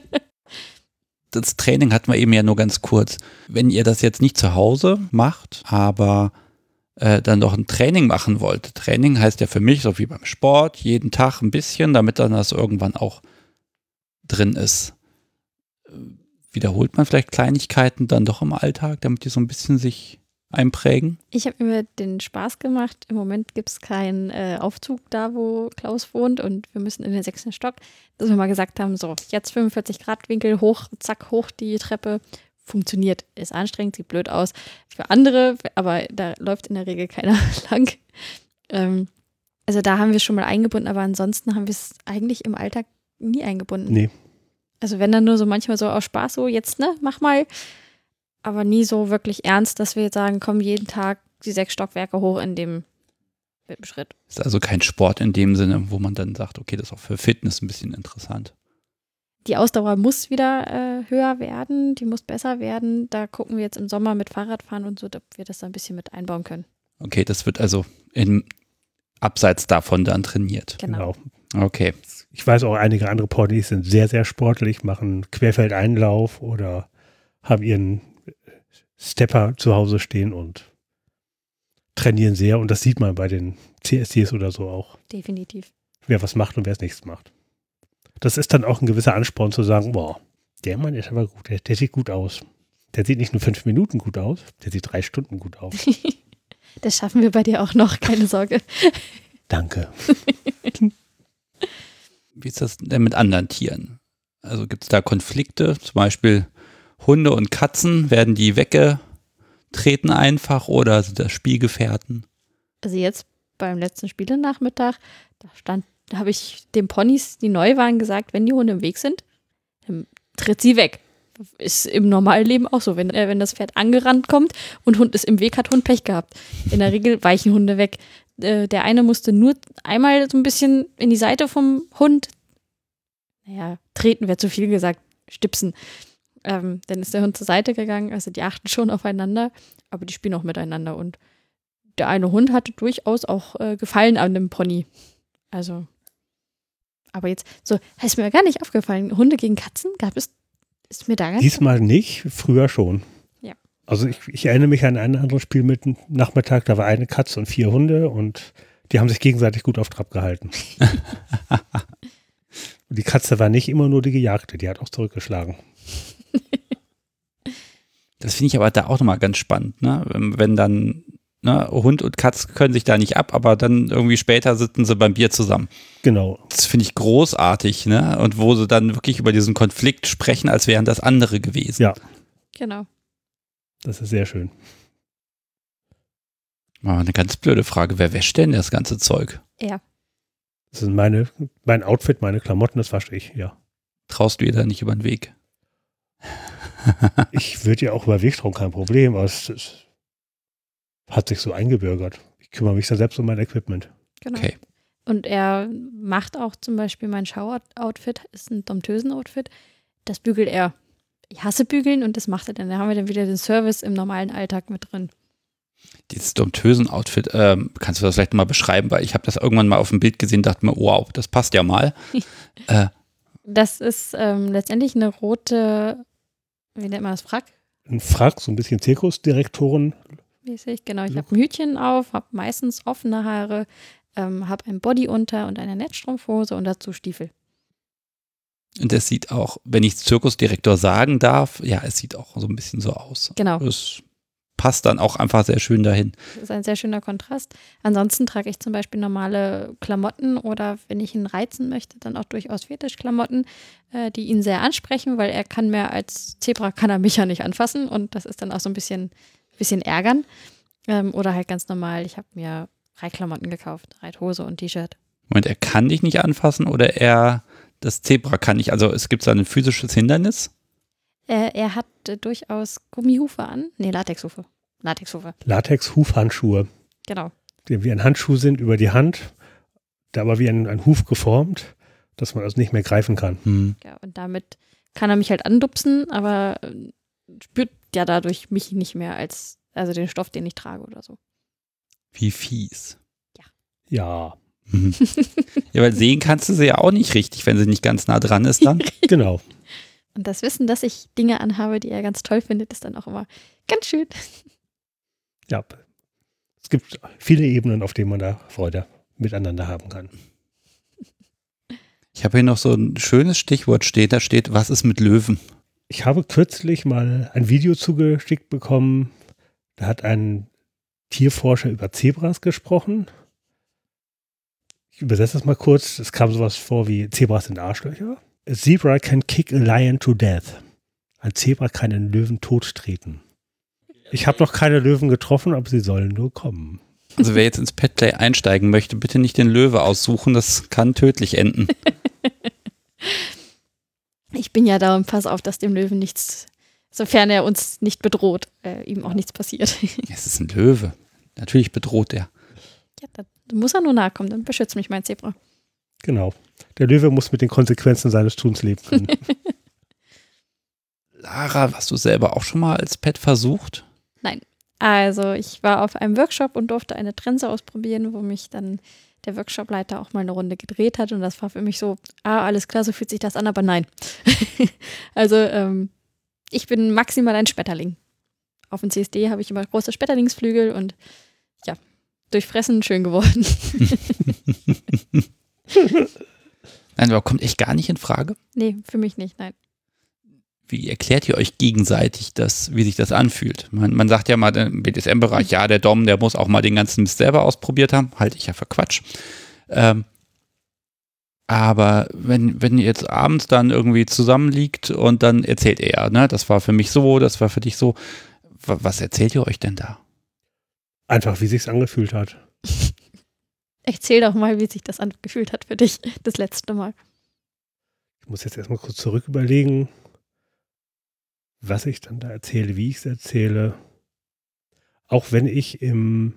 Das Training hatten wir eben ja nur ganz kurz. Wenn ihr das jetzt nicht zu Hause macht, aber äh, dann doch ein Training machen wollte. Training heißt ja für mich, so wie beim Sport, jeden Tag ein bisschen, damit dann das irgendwann auch drin ist. Wiederholt man vielleicht Kleinigkeiten dann doch im Alltag, damit die so ein bisschen sich einprägen? Ich habe mir den Spaß gemacht. Im Moment gibt es keinen äh, Aufzug da, wo Klaus wohnt und wir müssen in den sechsten Stock, dass wir mal gesagt haben, so, jetzt fünfundvierzig Grad Winkel hoch, zack, hoch die Treppe. Funktioniert, ist anstrengend, sieht blöd aus für andere, aber da läuft in der Regel keiner lang. Ähm, also da haben wir es schon mal eingebunden, aber ansonsten haben wir es eigentlich im Alltag nie eingebunden. Nee. Also wenn dann nur so manchmal so aus Spaß so, jetzt ne, mach mal, aber nie so wirklich ernst, dass wir jetzt sagen, komm jeden Tag die sechs Stockwerke hoch in dem Schritt. Ist also kein Sport in dem Sinne, wo man dann sagt, okay, das ist auch für Fitness ein bisschen interessant. Die Ausdauer muss wieder äh, höher werden, die muss besser werden. Da gucken wir jetzt im Sommer mit Fahrradfahren und so, ob wir das da ein bisschen mit einbauen können. Okay, das wird also in, abseits davon dann trainiert. Genau. Genau. Okay. Ich weiß auch, einige andere Ponys sind sehr, sehr sportlich, machen Querfeldeinlauf oder haben ihren Stepper zu Hause stehen und trainieren sehr. Und das sieht man bei den C S Ds oder so auch. Definitiv. Wer was macht und wer es nichts macht. Das ist dann auch ein gewisser Ansporn zu sagen, boah, der Mann ist aber gut, der, der sieht gut aus. Der sieht nicht nur fünf Minuten gut aus, der sieht drei Stunden gut aus. Das schaffen wir bei dir auch noch, keine Sorge. Danke. Wie ist das denn mit anderen Tieren? Also gibt es da Konflikte? Zum Beispiel Hunde und Katzen, werden die weggetreten einfach oder sind das Spielgefährten? Also jetzt beim letzten Spielenachmittag, da stand, da habe ich den Ponys, die neu waren, gesagt, wenn die Hunde im Weg sind, dann tritt sie weg. Ist im normalen Leben auch so. Wenn, äh, wenn das Pferd angerannt kommt und Hund ist im Weg, hat Hund Pech gehabt. In der Regel weichen Hunde weg. Äh, der eine musste nur einmal so ein bisschen in die Seite vom Hund, naja, treten wäre zu viel gesagt, stipsen. Ähm, dann ist der Hund zur Seite gegangen. Also die achten schon aufeinander, aber die spielen auch miteinander. Und der eine Hund hatte durchaus auch äh, Gefallen an dem Pony. Also, aber jetzt, so, ist mir gar nicht aufgefallen. Hunde gegen Katzen gab es, ist mir da ganz Diesmal nicht, früher schon. Ja. Also ich, ich erinnere mich an ein anderes Spiel mit dem Nachmittag, da war eine Katze und vier Hunde und die haben sich gegenseitig gut auf Trab gehalten. Und die Katze war nicht immer nur die Gejagte, die hat auch zurückgeschlagen. Das finde ich aber da auch nochmal ganz spannend, ne? Wenn, wenn dann, ne, Hund und Katz können sich da nicht ab, aber dann irgendwie später sitzen sie beim Bier zusammen. Genau. Das finde ich großartig, ne? Und wo sie dann wirklich über diesen Konflikt sprechen, als wären das andere gewesen. Ja. Genau. Das ist sehr schön. Mal eine ganz blöde Frage, wer wäscht denn das ganze Zeug? Ja. Das sind meine, mein Outfit, meine Klamotten, das wasche ich, ja. Traust du ihr da nicht über den Weg? Ich würde ja auch über Weg trauen, kein Problem, aber es, es hat sich so eingebürgert. Ich kümmere mich da selbst um mein Equipment. Genau. Okay. Und er macht auch zum Beispiel mein Schau-Outfit, ist ein Dompteusen-Outfit. Das bügelt er. Ich hasse Bügeln und das macht er dann. Da haben wir dann wieder den Service im normalen Alltag mit drin. Dieses Dompteusen-Outfit, ähm, kannst du das vielleicht mal beschreiben? Weil ich habe das irgendwann mal auf dem Bild gesehen, dachte mir, wow, das passt ja mal. äh, Das ist ähm, letztendlich eine rote, wie nennt man das, Frack? Ein Frack, so ein bisschen Zirkusdirektoren. Mäßig, genau. Ich habe ein Hütchen auf, habe meistens offene Haare, ähm, habe ein Body unter und eine Netzstrumpfhose und dazu Stiefel. und das sieht auch, wenn ich Zirkusdirektor sagen darf, ja, es sieht auch so ein bisschen so aus. Genau. Es passt dann auch einfach sehr schön dahin. Das ist ein sehr schöner Kontrast. Ansonsten trage ich zum Beispiel normale Klamotten oder wenn ich ihn reizen möchte, dann auch durchaus Fetischklamotten, äh, die ihn sehr ansprechen, weil er kann mehr als Zebra, kann er mich ja nicht anfassen und das ist dann auch so ein bisschen, bisschen ärgern. Ähm, oder halt ganz normal, ich habe mir Reitklamotten gekauft, Reithose und T-Shirt. Moment, er kann dich nicht anfassen oder er, das Zebra kann nicht, also es gibt da ein physisches Hindernis? Äh, er hat äh, durchaus Gummihufe an. Nee, Latexhufe. Latexhufe. Latex-Hufhandschuhe, Genau. die wie ein Handschuh sind über die Hand, da aber wie ein, ein Huf geformt, dass man also nicht mehr greifen kann. Hm. Ja, und damit kann er mich halt andupsen, aber äh, spürt ja dadurch mich nicht mehr als, also den Stoff, den ich trage oder so. Wie fies. Ja, Mhm. Ja, weil sehen kannst du sie ja auch nicht richtig, wenn sie nicht ganz nah dran ist dann. genau. Und das Wissen, dass ich Dinge anhabe, die er ganz toll findet, ist dann auch immer ganz schön. Ja, Es gibt viele Ebenen, auf denen man da Freude miteinander haben kann. Ich habe hier noch so ein schönes Stichwort stehen, da steht, was ist mit Löwen? Ich habe kürzlich mal ein Video zugeschickt bekommen, da hat ein Tierforscher über Zebras gesprochen. Ich übersetze das mal kurz, es kam sowas vor wie Zebras sind Arschlöcher. A zebra can kick a lion to death. Ein Zebra kann einen Löwen tottreten. Ich habe noch keine Löwen getroffen, aber sie sollen nur kommen. Also wer jetzt ins Petplay einsteigen möchte, bitte nicht den Löwe aussuchen, das kann tödlich enden. Ich bin ja da und pass auf, dass dem Löwen nichts, sofern er uns nicht bedroht, äh, ihm auch nichts passiert. Es ist ein Löwe. Natürlich bedroht er. Ja, da muss er nur nahe kommen, dann beschützt mich mein Zebra. Genau. Der Löwe muss mit den Konsequenzen seines Tuns leben können. Lara, hast du selber auch schon mal als Pet versucht? Nein. Also ich war auf einem Workshop und durfte eine Trense ausprobieren, wo mich dann der Workshopleiter auch mal eine Runde gedreht hat und das war für mich so, ah, alles klar, so fühlt sich das an, aber nein. Also ähm, ich bin maximal ein Schmetterling. Auf dem C S D habe ich immer große Schmetterlingsflügel und ja, durch Fressen schön geworden. Nein, aber kommt echt gar nicht in Frage? Nee, für mich nicht, nein. Wie erklärt ihr euch gegenseitig, das, wie sich das anfühlt? Man, man sagt ja mal im B D S M-Bereich, ja, der Dom, der muss auch mal den ganzen Mist selber ausprobiert haben. Halte ich ja für Quatsch. Ähm, aber wenn, wenn ihr jetzt abends dann irgendwie zusammenliegt und dann erzählt er, ne, das war für mich so, das war für dich so. W- Was erzählt ihr euch denn da? Einfach, wie sich's angefühlt hat. Erzähl doch mal, wie sich das angefühlt hat für dich das letzte Mal. Ich muss jetzt erstmal kurz zurück überlegen, was ich dann da erzähle, wie ich es erzähle. Auch wenn ich im,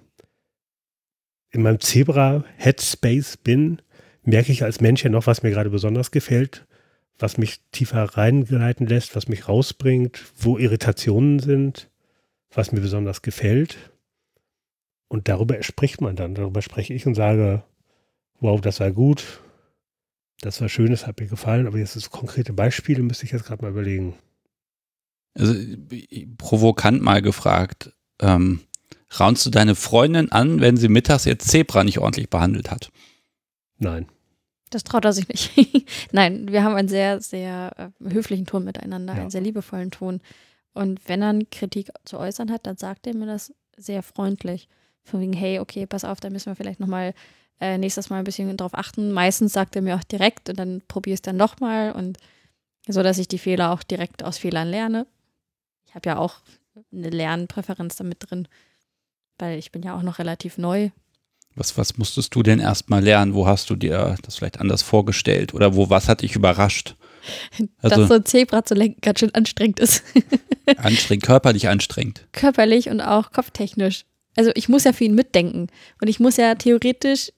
in meinem Zebra-Headspace bin, merke ich als Mensch ja noch, was mir gerade besonders gefällt, was mich tiefer reingleiten lässt, was mich rausbringt, wo Irritationen sind, was mir besonders gefällt. Und darüber spricht man dann. Darüber spreche ich und sage, wow, das war gut, das war schön, das hat mir gefallen. Aber jetzt das konkrete Beispiele müsste ich jetzt gerade mal überlegen. Also provokant mal gefragt, ähm, raunst du deine Freundin an, wenn sie mittags ihr Zebra nicht ordentlich behandelt hat? Nein. Das traut er sich nicht. Nein, wir haben einen sehr, sehr äh, höflichen Ton miteinander, Ja. einen sehr liebevollen Ton. Und wenn er Kritik zu äußern hat, dann sagt er mir das sehr freundlich. Von wegen, hey, okay, pass auf, da müssen wir vielleicht nochmal äh, nächstes Mal ein bisschen drauf achten. Meistens sagt er mir auch direkt und dann probiere ich es dann nochmal und so, dass ich die Fehler auch direkt aus Fehlern lerne. Ich habe ja auch eine Lernpräferenz damit drin, weil ich bin ja auch noch relativ neu. Was, was musstest du denn erstmal lernen? Wo hast du dir das vielleicht anders vorgestellt? Oder wo, was hat dich überrascht? Also dass so ein Zebra zu lenken ganz schön anstrengend ist. anstrengend, körperlich anstrengend. Körperlich und auch kopftechnisch. Also ich muss ja für ihn mitdenken. Und ich muss ja theoretisch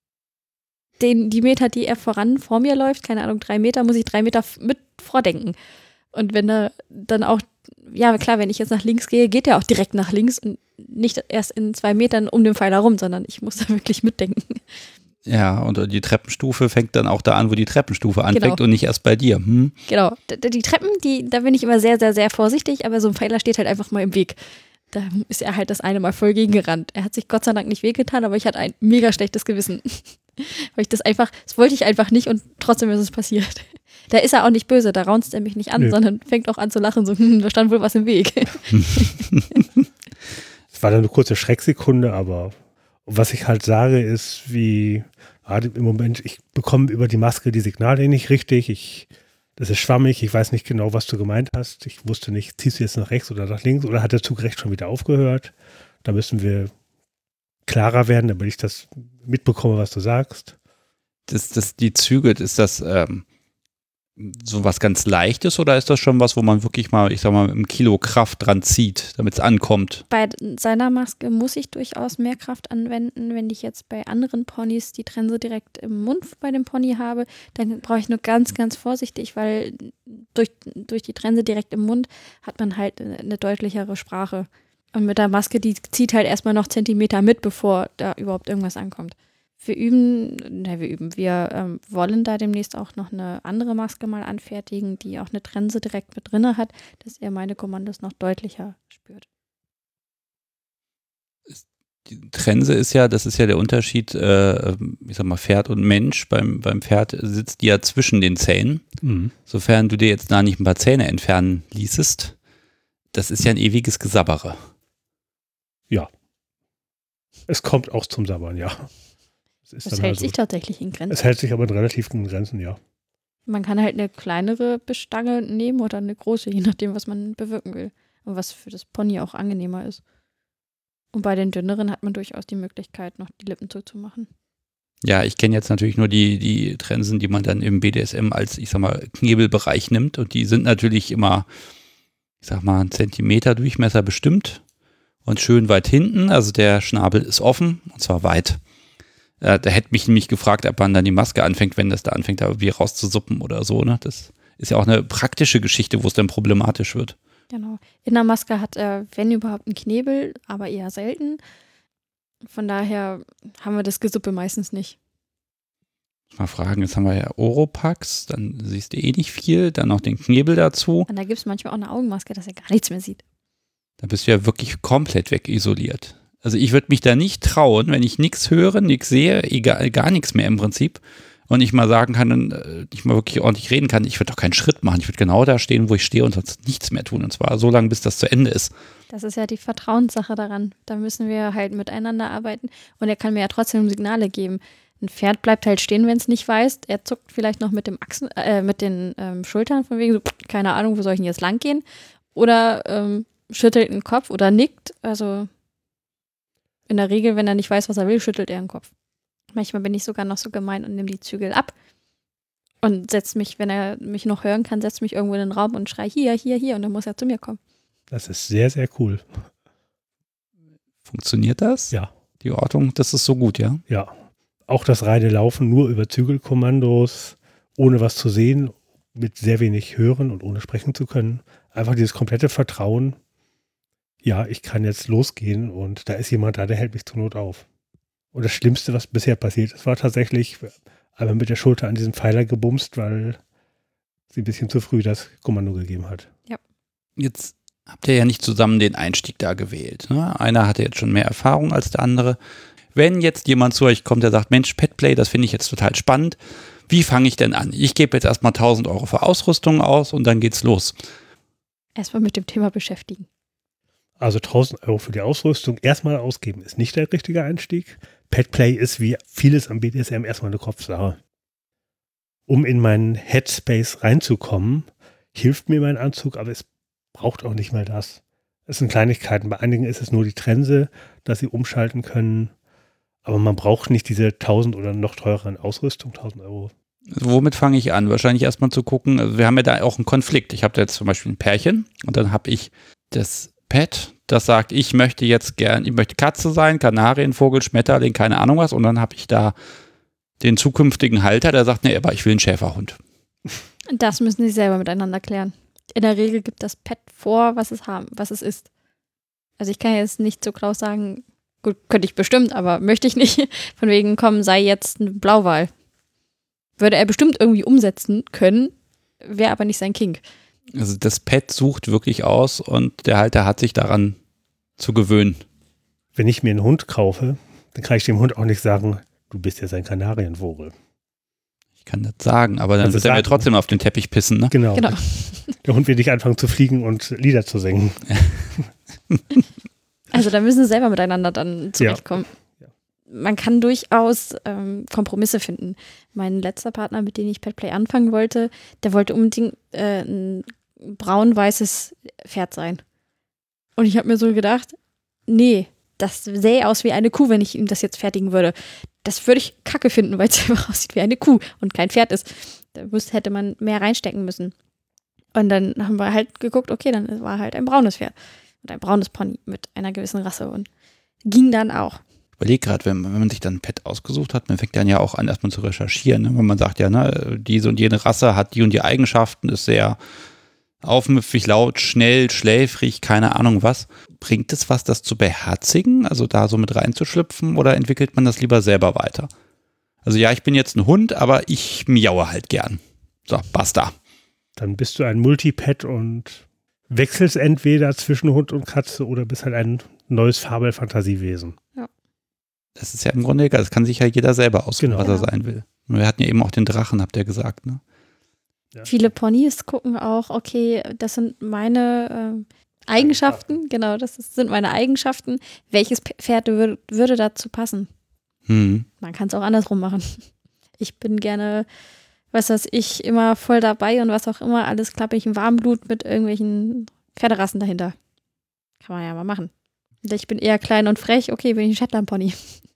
den, die Meter, die er voran vor mir läuft, keine Ahnung, drei Meter, muss ich drei Meter f- mit vordenken. Und wenn er dann auch, ja klar, wenn ich jetzt nach links gehe, geht er auch direkt nach links und nicht erst in zwei Metern um den Pfeil herum, sondern ich muss da wirklich mitdenken. Ja, und die Treppenstufe fängt dann auch da an, wo die Treppenstufe anfängt Genau. und nicht erst bei dir. Hm? Genau. D- d- Die Treppen, die, da bin ich immer sehr, sehr, sehr vorsichtig, aber so ein Pfeiler steht halt einfach mal im Weg. Da ist er halt das eine Mal voll gegengerannt. Er hat sich Gott sei Dank nicht wehgetan, aber ich hatte ein mega schlechtes Gewissen. Weil ich das einfach, das wollte ich einfach nicht und trotzdem ist es passiert. Da ist er auch nicht böse, da raunzt er mich nicht an, Nö. sondern fängt auch an zu lachen, so, hm, da stand wohl was im Weg. Es war dann eine kurze Schrecksekunde, aber was ich halt sage, ist, wie gerade im Moment, ich bekomme über die Maske die Signale nicht richtig. Ich, das ist schwammig, ich weiß nicht genau, was du gemeint hast. Ich wusste nicht, ziehst du jetzt nach rechts oder nach links oder hat der Zug rechts schon wieder aufgehört? Da müssen wir klarer werden, damit ich das mitbekomme, was du sagst. Das, das, die Züge, ist das ähm, so was ganz Leichtes oder ist das schon was, wo man wirklich mal, ich sag mal, im Kilo Kraft dran zieht, damit es ankommt? Bei seiner Maske muss ich durchaus mehr Kraft anwenden. Wenn ich jetzt bei anderen Ponys die Trense direkt im Mund bei dem Pony habe, dann brauche ich nur ganz, ganz vorsichtig, weil durch, durch die Trense direkt im Mund hat man halt eine deutlichere Sprache. Und mit der Maske, die zieht halt erstmal noch Zentimeter mit, bevor da überhaupt irgendwas ankommt. Wir üben, ne, wir üben, wir ähm, wollen da demnächst auch noch eine andere Maske mal anfertigen, die auch eine Trense direkt mit drinne hat, dass er meine Kommandos noch deutlicher spürt. Die Trense ist ja, das ist ja der Unterschied, äh, ich sag mal, Pferd und Mensch. Beim, beim Pferd sitzt die ja zwischen den Zähnen. Mhm. Sofern du dir jetzt da nicht ein paar Zähne entfernen ließest, das ist ja ein ewiges Gesabbere. Ja. Es kommt auch zum Sabbern, ja. Es, ist es hält also, sich tatsächlich in Grenzen. Es hält sich aber in relativ in Grenzen, ja. Man kann halt eine kleinere Bestange nehmen oder eine große, je nachdem, was man bewirken will. Und was für das Pony auch angenehmer ist. Und bei den dünneren hat man durchaus die Möglichkeit, noch die Lippen zuzumachen. Ja, ich kenne jetzt natürlich nur die, die Trensen, die man dann im B D S M als, ich sag mal, Knebelbereich nimmt. Und die sind natürlich immer, ich sag mal, einen Zentimeter Durchmesser bestimmt und schön weit hinten. Also der Schnabel ist offen und zwar weit. Äh, da hätte mich nämlich gefragt, ob man dann die Maske anfängt, wenn das da anfängt, da irgendwie rauszusuppen oder so. Ne? Das ist ja auch eine praktische Geschichte, wo es dann problematisch wird. Genau. In der Maske hat er, wenn überhaupt, einen Knebel, aber eher selten. Von daher haben wir das Gesuppe meistens nicht. Mal fragen, jetzt haben wir ja Oropax, dann siehst du eh nicht viel, dann noch den Knebel dazu. Und da gibt es manchmal auch eine Augenmaske, dass er gar nichts mehr sieht. Da bist du ja wirklich komplett wegisoliert. Also ich würde mich da nicht trauen, wenn ich nichts höre, nichts sehe, egal, gar nichts mehr im Prinzip. Und ich mal sagen kann, und ich mal wirklich ordentlich reden kann, ich würde doch keinen Schritt machen. Ich würde genau da stehen, wo ich stehe und sonst nichts mehr tun. Und zwar so lange, bis das zu Ende ist. Das ist ja die Vertrauenssache daran. Da müssen wir halt miteinander arbeiten. Und er kann mir ja trotzdem Signale geben. Ein Pferd bleibt halt stehen, wenn es nicht weiß. Er zuckt vielleicht noch mit dem Achsen, äh, mit den ähm, Schultern von wegen so, keine Ahnung, wo soll ich denn jetzt lang gehen? Oder ähm, schüttelt den Kopf oder nickt. Also in der Regel, wenn er nicht weiß, was er will, schüttelt er den Kopf. Manchmal bin ich sogar noch so gemein und nehme die Zügel ab und setze mich, wenn er mich noch hören kann, setze mich irgendwo in den Raum und schrei hier, hier, hier und dann muss er zu mir kommen. Das ist sehr, sehr cool. Funktioniert das? Ja. Die Ortung, das ist so gut, ja? Ja. Auch das reine Laufen nur über Zügelkommandos, ohne was zu sehen, mit sehr wenig hören und ohne sprechen zu können. Einfach dieses komplette Vertrauen, ja, ich kann jetzt losgehen und da ist jemand da, der hält mich zur Not auf. Und das Schlimmste, was bisher passiert ist, war tatsächlich einmal mit der Schulter an diesen Pfeiler gebumst, weil sie ein bisschen zu früh das Kommando gegeben hat. Ja. Jetzt habt ihr ja nicht zusammen den Einstieg da gewählt. Ne? Einer hatte jetzt schon mehr Erfahrung als der andere. Wenn jetzt jemand zu euch kommt, der sagt, Mensch, Petplay, das finde ich jetzt total spannend. Wie fange ich denn an? Ich gebe jetzt erstmal tausend Euro für Ausrüstung aus und dann geht's los. Erstmal mit dem Thema beschäftigen. Also tausend Euro für die Ausrüstung erstmal ausgeben ist nicht der richtige Einstieg. Petplay ist wie vieles am B D S M erstmal eine Kopfsache. Um in meinen Headspace reinzukommen, hilft mir mein Anzug, aber es braucht auch nicht mal das. Es sind Kleinigkeiten. Bei einigen ist es nur die Trense, dass sie umschalten können. Aber man braucht nicht diese tausend oder noch teureren Ausrüstung, tausend Euro. Womit fange ich an? Wahrscheinlich erstmal zu gucken, also wir haben ja da auch einen Konflikt. Ich habe da jetzt zum Beispiel ein Pärchen und dann habe ich das Pet, das sagt, ich möchte jetzt gern, ich möchte Katze sein, Kanarienvogel, Schmetterling, keine Ahnung was. Und dann habe ich da den zukünftigen Halter, der sagt, nee, aber ich will einen Schäferhund. Das müssen sie selber miteinander klären. In der Regel gibt das Pet vor, was es haben, was es ist. Also ich kann jetzt nicht so Klaus sagen, gut, könnte ich bestimmt, aber möchte ich nicht. Von wegen, komm, sei jetzt ein Blauwal. Würde er bestimmt irgendwie umsetzen können, wäre aber nicht sein Kink. Also das Pet sucht wirklich aus und der Halter hat sich daran zu gewöhnen. Wenn ich mir einen Hund kaufe, dann kann ich dem Hund auch nicht sagen, du bist jetzt ein Kanarienvogel. Ich kann das sagen, aber dann also wird er mir trotzdem auf den Teppich pissen, ne? Genau. genau. Der Hund wird nicht anfangen zu fliegen und Lieder zu singen. Also da müssen sie selber miteinander dann zurechtkommen. Ja. Ja. Man kann durchaus ähm, Kompromisse finden. Mein letzter Partner, mit dem ich Petplay anfangen wollte, der wollte unbedingt äh, ein braun-weißes Pferd sein. Und ich habe mir so gedacht, nee, das sähe aus wie eine Kuh, wenn ich ihm das jetzt fertigen würde. Das würde ich kacke finden, weil es einfach aussieht wie eine Kuh und kein Pferd ist. Da müsste, hätte man mehr reinstecken müssen. Und dann haben wir halt geguckt, okay, dann war halt ein braunes Pferd. Und ein braunes Pony mit einer gewissen Rasse. Und ging dann auch. Ich überlege gerade, wenn, wenn man sich dann ein Pet ausgesucht hat, man fängt dann ja auch an, erstmal zu recherchieren. Ne? Wenn man sagt, ja, ne, diese und jene Rasse hat die und die Eigenschaften, ist sehr aufmüpfig, laut, schnell, schläfrig, keine Ahnung was. Bringt es was, das zu beherzigen, also da so mit reinzuschlüpfen, oder entwickelt man das lieber selber weiter? Also ja, ich bin jetzt ein Hund, aber ich miaue halt gern. So, basta. Dann bist du ein Multipet und wechselst entweder zwischen Hund und Katze oder bist halt ein neues Fabel-Fantasiewesen. Ja. Das ist ja im Grunde egal, das kann sich ja jeder selber aussuchen, Genau. was er Genau. sein will. Und wir hatten ja eben auch den Drachen, habt ihr gesagt, ne? Ja. Viele Ponys gucken auch, okay, das sind meine ähm, Eigenschaften, genau, das ist, sind meine Eigenschaften. Welches Pferd wür- würde dazu passen? Hm. Man kann es auch andersrum machen. Ich bin gerne, was weiß ich, immer voll dabei und was auch immer, alles klappe ich in Warmblut mit irgendwelchen Pferderassen dahinter. Kann man ja mal machen. Und ich bin eher klein und frech, okay, bin ich ein Shetland-Pony.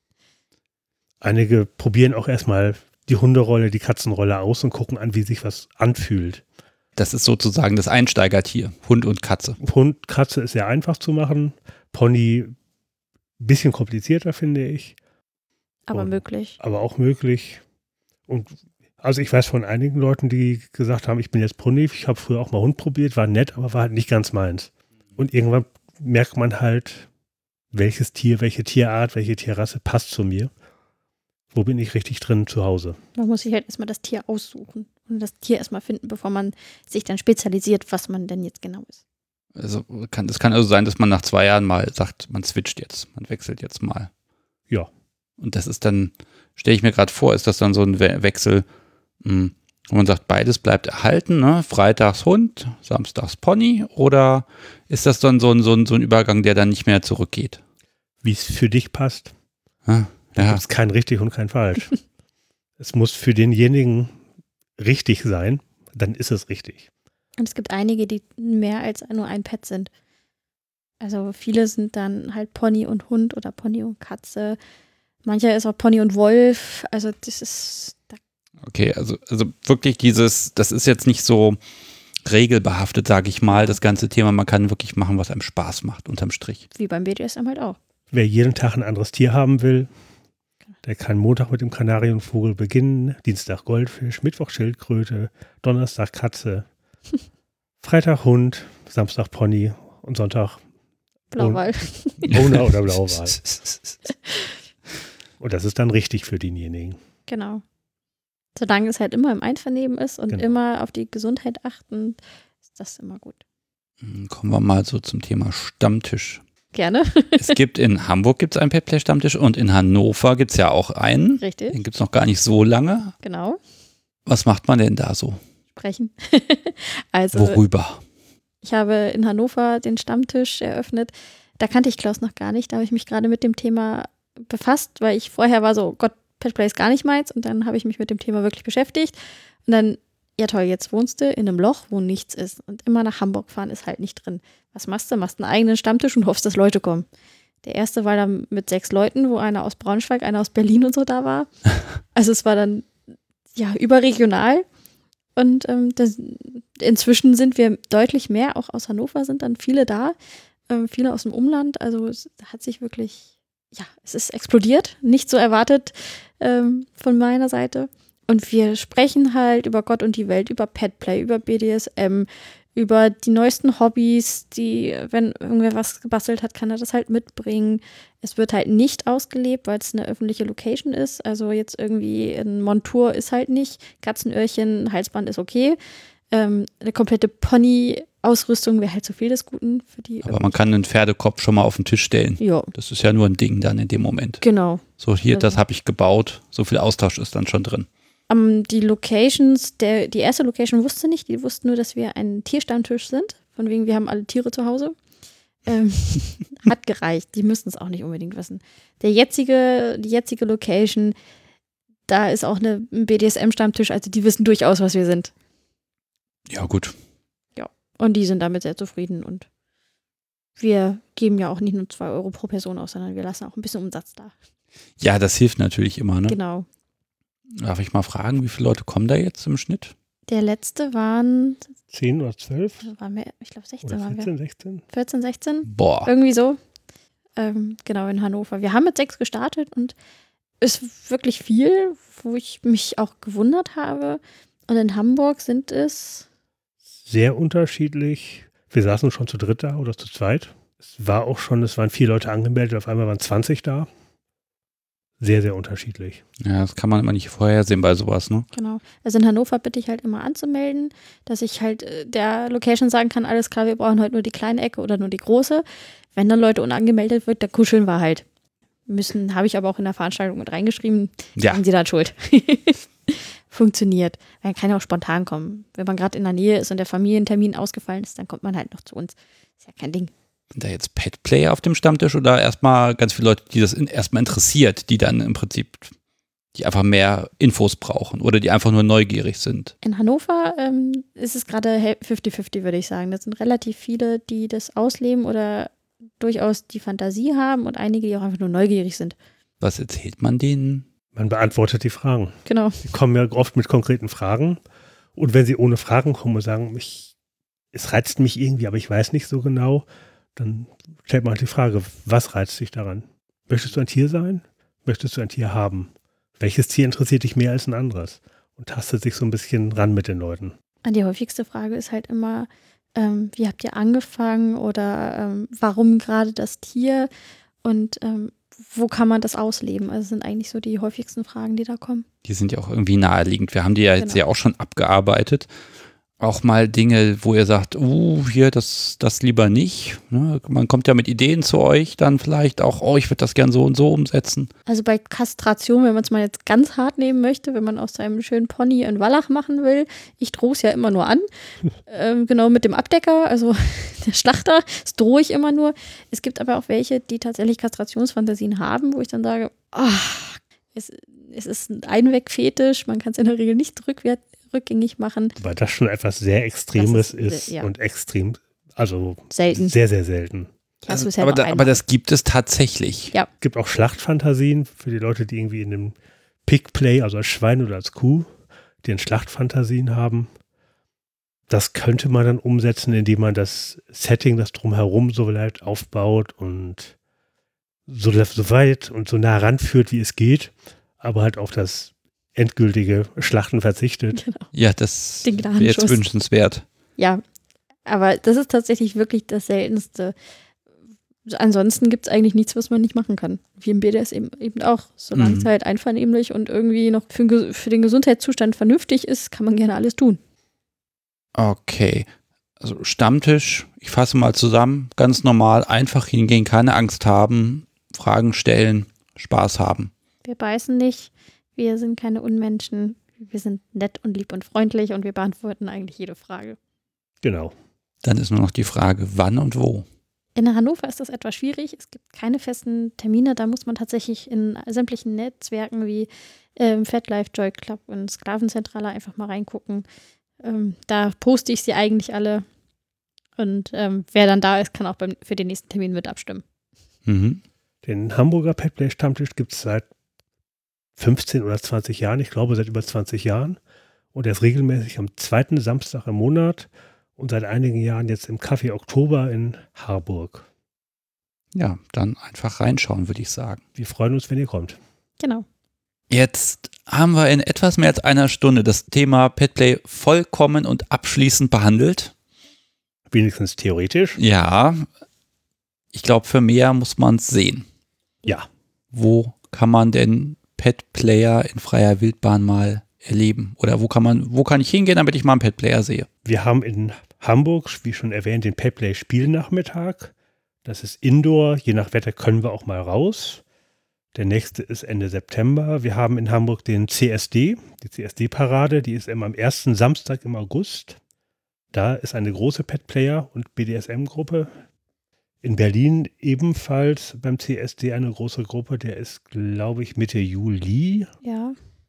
Einige probieren auch erstmal die Hunderolle, die Katzenrolle aus und gucken an, wie sich was anfühlt. Das ist sozusagen das Einsteigertier, Hund und Katze. Hund, Katze ist sehr einfach zu machen. Pony, bisschen komplizierter, finde ich, Aber Und- möglich. aber auch möglich. Und also ich weiß von einigen Leuten, die gesagt haben, ich bin jetzt Pony, ich habe früher auch mal Hund probiert, war nett, aber war halt nicht ganz meins. Und irgendwann merkt man halt, welches Tier, welche Tierart, welche Tierrasse passt zu mir. Wo bin ich richtig drin zu Hause? Man muss sich halt erstmal das Tier aussuchen und das Tier erstmal finden, bevor man sich dann spezialisiert, was man denn jetzt genau ist. Also kann, es kann also sein, dass man nach zwei Jahren mal sagt, man switcht jetzt, man wechselt jetzt mal. Ja. Und das ist dann, stelle ich mir gerade vor, ist das dann so ein We- Wechsel, mh, wo man sagt, beides bleibt erhalten, ne? Freitags Hund, samstags Pony, oder ist das dann so ein, so ein, so ein Übergang, der dann nicht mehr zurückgeht? Wie es für dich passt. Ah, Da ja, gibt es kein richtig und kein falsch. Es muss für denjenigen richtig sein, dann ist es richtig. Und es gibt einige, die mehr als nur ein Pet sind. Also viele sind dann halt Pony und Hund oder Pony und Katze. Mancher ist auch Pony und Wolf. Also das ist, da okay, also, also wirklich dieses, das ist jetzt nicht so regelbehaftet, sage ich mal, das ganze Thema, man kann wirklich machen, was einem Spaß macht, unterm Strich. wie beim B D S M halt auch. Wer jeden Tag ein anderes Tier haben will, der kann Montag mit dem Kanarienvogel beginnen, Dienstag Goldfisch, Mittwoch Schildkröte, Donnerstag Katze, Freitag Hund, Samstag Pony und Sonntag Blauwal. Owner oder Blauwal. Und das ist dann richtig für denjenigen. Genau. Solange es halt immer im Einvernehmen ist und Genau. immer auf die Gesundheit achten, ist das immer gut. Kommen wir mal so zum Thema Stammtisch. Gerne. Es gibt in Hamburg gibt's einen Petplay-Stammtisch und in Hannover gibt es ja auch einen. Richtig, Den gibt es noch gar nicht so lange. genau. Was macht man denn da so? Sprechen. Also Worüber? ich habe in Hannover den Stammtisch eröffnet. Da kannte ich Klaus noch gar nicht. Da habe ich mich gerade mit dem Thema befasst, weil ich vorher war so, Gott, Petplay ist gar nicht meins. Und dann habe ich mich mit dem Thema wirklich beschäftigt. Und dann, ja toll, jetzt wohnst du in einem Loch, wo nichts ist. Und immer nach Hamburg fahren ist halt nicht drin. Was machst du? Machst einen eigenen Stammtisch und hoffst, dass Leute kommen. Der erste war dann mit sechs Leuten, wo einer aus Braunschweig, einer aus Berlin und so da war. Also es war dann ja überregional. Und ähm, das, inzwischen sind wir deutlich mehr, auch aus Hannover sind dann viele da, ähm, viele aus dem Umland. Also es hat sich wirklich, ja, es ist explodiert, nicht so erwartet ähm, von meiner Seite. Und wir sprechen halt über Gott und die Welt, über Petplay, über B D S M, über die neuesten Hobbys, die, wenn irgendwer was gebastelt hat, kann er das halt mitbringen. Es wird halt nicht ausgelebt, weil es eine öffentliche Location ist. Also jetzt irgendwie ein Montur ist halt nicht. Katzenöhrchen, Halsband ist okay. Ähm, eine komplette Pony-Ausrüstung wäre halt zu viel des Guten für die. Aber man kann einen Pferdekopf schon mal auf den Tisch stellen. Ja, Das ist ja nur ein Ding dann in dem Moment. genau. So, hier, Also- das habe ich gebaut. So viel Austausch ist dann schon drin. Um, die Locations, der, die erste Location wusste nicht, die wussten nur, dass wir ein Tierstammtisch sind. Von wegen, wir haben alle Tiere zu Hause. Ähm, hat gereicht. Die müssen es auch nicht unbedingt wissen. Der jetzige, die jetzige Location, da ist auch eine, ein B D S M-Stammtisch, also die wissen durchaus, was wir sind. Ja, gut. Und die sind damit sehr zufrieden. Und wir geben ja auch nicht nur zwei Euro pro Person aus, sondern wir lassen auch ein bisschen Umsatz da. Ja, das hilft natürlich immer, ne? Genau. Darf ich mal fragen, wie viele Leute kommen da jetzt im Schnitt? Der letzte waren, zehn oder zwölf? waren wir, ich glaube sechzehn Oder waren wir. vierzehn, sechzehn? vierzehn, sechzehn? Boah. Irgendwie so. Ähm, genau, in Hannover. Wir haben mit sechs gestartet und es ist wirklich viel, wo ich mich auch gewundert habe. Und in Hamburg sind es, Sehr unterschiedlich. Wir saßen schon zu dritt da oder zu zweit. Es war auch schon, es waren vier Leute angemeldet, auf einmal waren zwanzig da. Sehr, sehr unterschiedlich. Ja, das kann man immer nicht vorhersehen bei sowas, ne? genau. Also in Hannover bitte ich halt immer anzumelden, dass ich halt äh, der Location sagen kann, alles klar, wir brauchen heute nur die kleine Ecke oder nur die große. wenn dann Leute unangemeldet wird, da kuscheln wir halt. Müssen, habe ich aber auch in der Veranstaltung mit reingeschrieben, Ja. sind sie dann schuld. Funktioniert. Man kann ja auch spontan kommen. Wenn man gerade in der Nähe ist und der Familientermin ausgefallen ist, dann kommt man halt noch zu uns. Ist ja kein Ding. Sind da jetzt Pet-Player auf dem Stammtisch oder erstmal ganz viele Leute, die das in, erstmal interessiert, die dann im Prinzip, die einfach mehr Infos brauchen oder die einfach nur neugierig sind? In Hannover ähm, ist es gerade fünfzig fünfzig, würde ich sagen. Das sind relativ viele, die das ausleben oder durchaus die Fantasie haben und einige, die auch einfach nur neugierig sind. Was erzählt man denen? Man beantwortet die Fragen. Genau. Sie kommen ja oft mit konkreten Fragen. Und wenn sie ohne Fragen kommen und sagen, ich, es reizt mich irgendwie, aber ich weiß nicht so genau, dann stellt man halt die Frage, was reizt dich daran? Möchtest du ein Tier sein? Möchtest du ein Tier haben? Welches Tier interessiert dich mehr als ein anderes? Und tastet sich so ein bisschen ran mit den Leuten. Die häufigste Frage ist halt immer, ähm, wie habt ihr angefangen oder ähm, warum gerade das Tier und ähm, wo kann man das ausleben? Also sind eigentlich so die häufigsten Fragen, die da kommen. Die sind ja auch irgendwie naheliegend. Wir haben die ja jetzt Genau. ja auch schon abgearbeitet. Auch mal Dinge, wo ihr sagt, uh, hier, das, das lieber nicht. Ne? Man kommt ja mit Ideen zu euch, dann vielleicht auch, oh, ich würde das gern so und so umsetzen. Also bei Kastration, wenn man es mal jetzt ganz hart nehmen möchte, wenn man aus seinem schönen Pony einen Wallach machen will, ich drohe es ja immer nur an. ähm, genau mit dem Abdecker, also der Schlachter, das drohe ich immer nur. Es gibt aber auch welche, die tatsächlich Kastrationsfantasien haben, wo ich dann sage, ach, es, es ist ein Einwegfetisch, man kann es in der Regel nicht rückwärts rückgängig machen. Weil das schon etwas sehr Extremes Das ist, ist ja. und extrem, also Selten. sehr, sehr selten. Hast du Also, bisher aber, noch da, einmal. aber das gibt es tatsächlich. Ja. Es gibt auch Schlachtfantasien für die Leute, die irgendwie in einem Pigplay, also als Schwein oder als Kuh, die in Schlachtfantasien haben. Das könnte man dann umsetzen, indem man das Setting, das drumherum so weit aufbaut und so, so weit und so nah ranführt, wie es geht, aber halt auf das endgültige Schlachten verzichtet. Genau. Ja, das Den wäre jetzt Gnadenschuss. wünschenswert. Ja, aber das ist tatsächlich wirklich das Seltenste. Ansonsten gibt es eigentlich nichts, was man nicht machen kann. Wie im B D S eben, eben auch. Solange Mhm. es halt einvernehmlich und irgendwie noch für, den Ges- für den Gesundheitszustand vernünftig ist, kann man gerne alles tun. Okay. Also Stammtisch, ich fasse mal zusammen, ganz normal, einfach hingehen, keine Angst haben, Fragen stellen, Spaß haben. Wir beißen nicht, wir sind keine Unmenschen, wir sind nett und lieb und freundlich und wir beantworten eigentlich jede Frage. Genau. Dann ist nur noch die Frage, wann und wo. In Hannover ist das etwas schwierig. Es gibt keine festen Termine. Da muss man tatsächlich in sämtlichen Netzwerken wie ähm, FatLife, Joy Club und Sklavenzentrale einfach mal reingucken. Ähm, da poste ich sie eigentlich alle. Und ähm, wer dann da ist, kann auch beim, für den nächsten Termin mit abstimmen. Mhm. Den Hamburger Petplay Stammtisch gibt es seit fünfzehn oder zwanzig Jahren. Ich glaube, seit über zwanzig Jahren. Und er ist regelmäßig am zweiten Samstag im Monat und seit einigen Jahren jetzt im Café Oktober in Harburg. Ja, dann einfach reinschauen, würde ich sagen. Wir freuen uns, wenn ihr kommt. Genau. Jetzt haben wir in etwas mehr als einer Stunde das Thema Petplay vollkommen und abschließend behandelt. Wenigstens theoretisch. Ja, ich glaube, für mehr muss man es sehen. Ja. Wo kann man denn Petplayer in freier Wildbahn mal erleben? Oder wo kann man, wo kann ich hingehen, damit ich mal einen Petplayer sehe? Wir haben in Hamburg, wie schon erwähnt, den Petplay Spielnachmittag. Das ist Indoor. Je nach Wetter können wir auch mal raus. Der nächste ist Ende September. Wir haben in Hamburg den C S D, die C S D-Parade. Die ist immer am ersten Samstag im August. Da ist eine große Petplayer- und B D S M-Gruppe. In Berlin ebenfalls beim C S D eine große Gruppe. Der ist, glaube ich, Mitte Juli. Ja.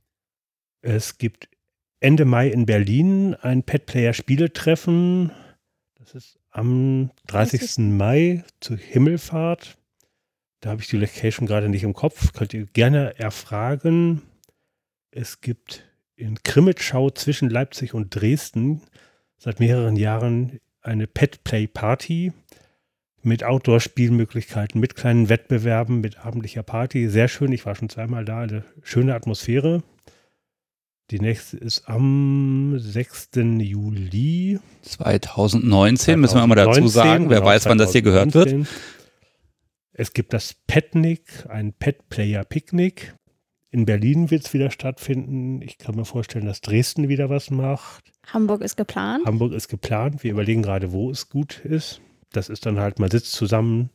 Es gibt Ende Mai in Berlin ein Petplayer-Spieletreffen. Das ist am dreißigsten Mai zur Himmelfahrt. Da habe ich die Location gerade nicht im Kopf. Könnt ihr gerne erfragen. Es gibt in Krimitschau zwischen Leipzig und Dresden seit mehreren Jahren eine Petplay-Party mit Outdoor-Spielmöglichkeiten, mit kleinen Wettbewerben, mit abendlicher Party. Sehr schön. Ich war schon zweimal da. Eine schöne Atmosphäre. Die nächste ist am sechsten Juli. zwanzig neunzehn, müssen wir immer dazu sagen. Wer genau, weiß, wann das hier gehört wird. zwanzig neunzehn. Es gibt das Petnik, ein Petplayer-Picknick. In Berlin wird es wieder stattfinden. Ich kann mir vorstellen, dass Dresden wieder was macht. Hamburg ist geplant. Hamburg ist geplant. Wir überlegen gerade, wo es gut ist. Das ist dann halt, man sitzt zusammen,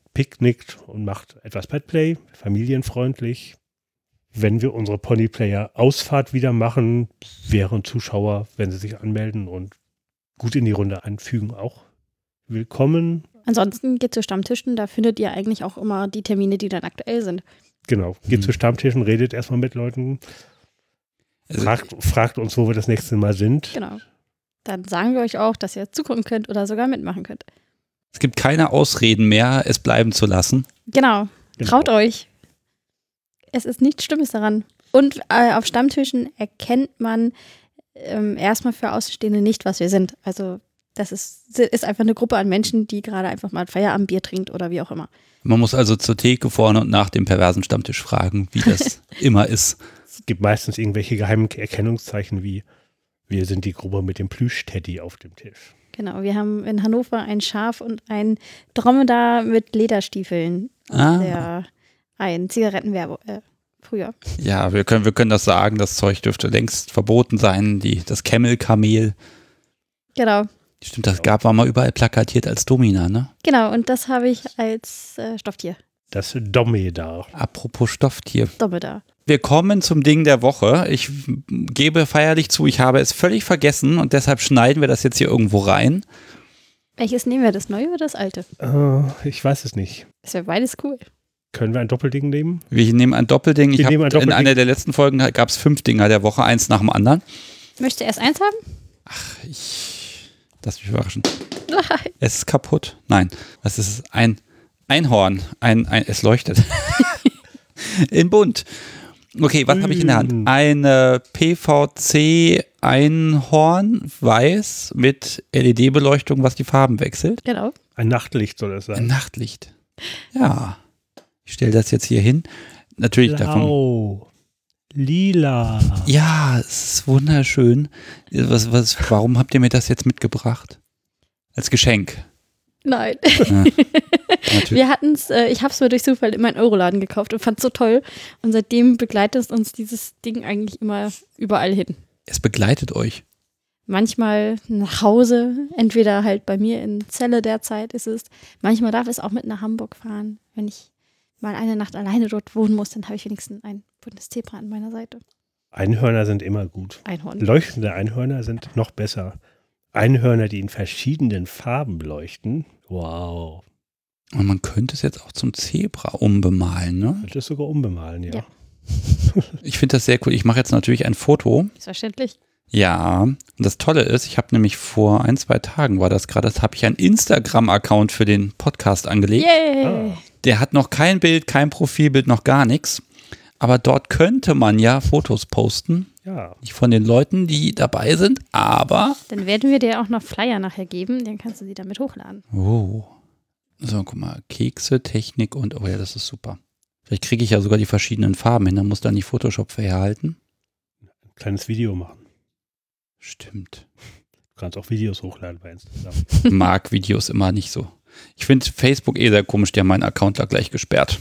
picknickt und macht etwas Petplay, familienfreundlich. Wenn wir unsere Ponyplayer-Ausfahrt wieder machen, wären Zuschauer, wenn sie sich anmelden und gut in die Runde einfügen, auch willkommen. Ansonsten geht zu Stammtischen, da findet ihr eigentlich auch immer die Termine, die dann aktuell sind. Genau, geht Mhm. zu Stammtischen, redet erstmal mit Leuten, Also, fragt, fragt uns, wo wir das nächste Mal sind. Genau. Dann sagen wir euch auch, dass ihr zugucken könnt oder sogar mitmachen könnt. es gibt keine Ausreden mehr, es bleiben zu lassen. Genau. Genau. Traut euch. Es ist nichts Schlimmes daran. Und äh, auf Stammtischen erkennt man ähm, erstmal für Außenstehende nicht, was wir sind. Also das ist, ist einfach eine Gruppe an Menschen, die gerade einfach mal ein Feierabendbier trinkt oder wie auch immer. Man muss also zur Theke vorne und nach dem perversen Stammtisch fragen, wie das immer ist. Es gibt meistens irgendwelche geheimen Erkennungszeichen wie wir sind die Gruppe mit dem Plüsch-Teddy auf dem Tisch. Genau, wir haben in Hannover ein Schaf und ein Dromedar mit Lederstiefeln. Ah. Der ein Zigarettenwerbung äh, früher. Ja, wir können, wir können das sagen, das Zeug dürfte längst verboten sein, die, das Camel-Kamel. Genau, Stimmt, das gab, war mal überall plakatiert als Domina, ne? genau. Und das habe ich als äh, Stofftier. Das Dromedar. Apropos Stofftier. Dromedar. Wir kommen zum Ding der Woche. Ich gebe feierlich zu, ich habe es völlig vergessen und deshalb schneiden wir das jetzt hier irgendwo rein. Welches nehmen wir, das neue oder das alte? Äh, ich weiß es nicht. Das wäre beides cool. Können wir ein Doppelding nehmen? Wir nehmen ein Doppelding. Ich Wir hab, nehmen ein in Doppelding. einer der letzten Folgen gab es fünf Dinger der Woche, eins nach dem anderen. Möchtest du erst eins haben? Ich lass mich überraschen. Es ist kaputt. Nein, was ist es? Ein Einhorn. Ein, ein, es leuchtet. In bunt. Okay, was habe ich in der Hand? Eine P V C-Einhorn, weiß, mit L E D-Beleuchtung, was die Farben wechselt. Genau. Ein Nachtlicht soll es Ein sein. Nachtlicht. Ja. Ich stelle das jetzt hier hin. Natürlich davon. Blau. Lila. Ja, es ist wunderschön. Was, was, warum habt ihr mir das jetzt mitgebracht? Als Geschenk. Nein. Ja, natürlich. Wir hatten es, äh, ich habe es mir durch Zufall in meinen Euroladen gekauft und fand es so toll. Und seitdem begleitet uns dieses Ding eigentlich immer überall hin. Es begleitet euch. Manchmal nach Hause, entweder halt bei mir in Celle derzeit ist es. Manchmal darf es auch mit nach Hamburg fahren. Wenn ich mal eine Nacht alleine dort wohnen muss, dann habe ich wenigstens ein buntes Zebra an meiner Seite. Einhörner sind immer gut. Einhorn. Leuchtende Einhörner sind noch besser. Einhörner, die in verschiedenen Farben leuchten. Wow. Und man könnte es jetzt auch zum Zebra umbemalen, ne? Das ist sogar umbemalen, ja. Ja. Ich finde das sehr cool. Ich mache jetzt natürlich ein Foto. Selbstverständlich. Ja, und das Tolle ist, ich habe nämlich vor ein, zwei Tagen war das gerade, das habe ich einen Instagram-Account für den Podcast angelegt. Yay! Ah. Der hat noch kein Bild, kein Profilbild, noch gar nichts. Aber dort könnte man ja Fotos posten. Ja. Nicht von den Leuten, die dabei sind, aber. Dann werden wir dir auch noch Flyer nachher geben, dann kannst du sie damit hochladen. Oh. So, guck mal. Kekse, Technik und. Oh ja, das ist super. Vielleicht kriege ich ja sogar die verschiedenen Farben hin. Dann muss dann die Photoshop verherhalten. Ein kleines Video machen. Stimmt. Du kannst auch Videos hochladen bei Instagram. Mag Videos immer nicht so. Ich finde Facebook eh sehr komisch. Die haben meinen Account da gleich gesperrt.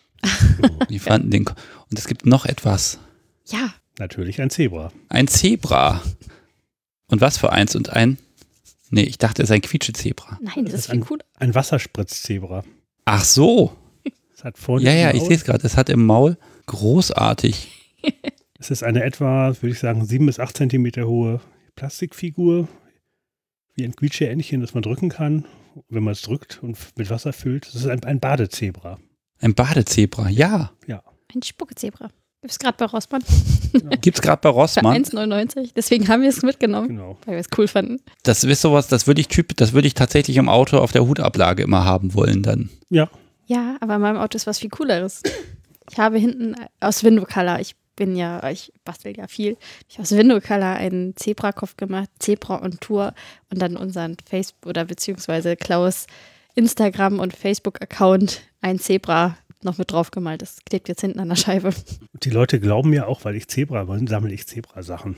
Die fanden den. Und es gibt noch etwas. Ja, Natürlich ein Zebra. Ein Zebra. Und was für eins? Und ein. Nee, ich dachte, es ist ein Quietschezebra. nein, das, Das ist ist viel cooler. Ein Wasserspritzzebra. Ach so. Es hat vorne Ja, ja, im ich Maul- sehe es gerade. Es hat im Maul. Großartig. Es ist eine etwa, würde ich sagen, sieben bis acht Zentimeter hohe Plastikfigur. Wie ein Quietscheentchen, das man drücken kann. Wenn man es drückt und mit Wasser füllt. Es ist ein, ein Badezebra. Ein Badezebra. Ja. Ein Spuckezebra. Gibt es gerade bei Rossmann. Gibt's gerade bei Für Rossmann. eins neunundneunzig. Deswegen haben wir es mitgenommen, Genau. weil wir es cool fanden. Das ist sowas, das würde ich typ, das würde ich tatsächlich im Auto auf der Hutablage immer haben wollen dann. Ja. Ja, aber in meinem Auto ist was viel Cooleres. Ich habe hinten aus Window Color, ich bin ja, ich bastel ja viel, ich habe aus Window Color einen Zebra-Kopf gemacht, Zebra und Tour und dann unseren Facebook oder beziehungsweise Klaus Instagram und Facebook-Account ein Zebra noch mit drauf gemalt. Das klebt jetzt hinten an der Scheibe. Und die Leute glauben mir auch, weil ich Zebra bin, sammle ich Zebra-Sachen.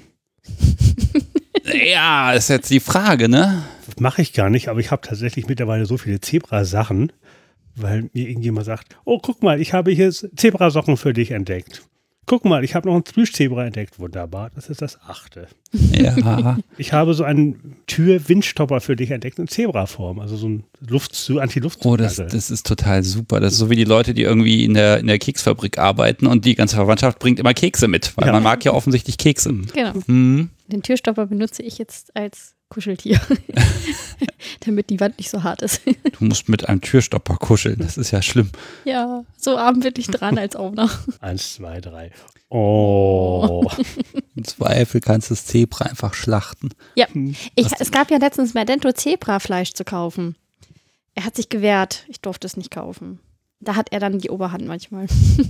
Ja, ist jetzt die Frage, ne? Das mache ich gar nicht, aber ich habe tatsächlich mittlerweile so viele Zebra-Sachen, weil mir irgendjemand sagt, oh, guck mal, ich habe hier Zebrasocken für dich entdeckt. Guck mal, ich habe noch ein Plüschzebra entdeckt. Wunderbar, das ist das achte. Ja. Ich habe so einen Tür-Windstopper für dich entdeckt in Zebraform. Also so ein Luft Anti-Luft. Oh, das, das ist total super. Das ist so wie die Leute, die irgendwie in der, in der Keksfabrik arbeiten und die ganze Verwandtschaft bringt immer Kekse mit, weil Ja. man mag ja offensichtlich Kekse. Genau. Mhm. Den Türstopper benutze ich jetzt als Kuscheltier, damit die Wand nicht so hart ist. Du musst mit einem Türstopper kuscheln, das ist ja schlimm. Ja, so arm bin ich dran als Owner. Eins, zwei, drei. Oh. Im Zweifel kannst du das Zebra einfach schlachten. Ja, ich, es gab ja letztens Merdento Zebra-Fleisch zu kaufen. Er hat sich gewehrt, ich durfte es nicht kaufen. Da hat er dann die Oberhand manchmal.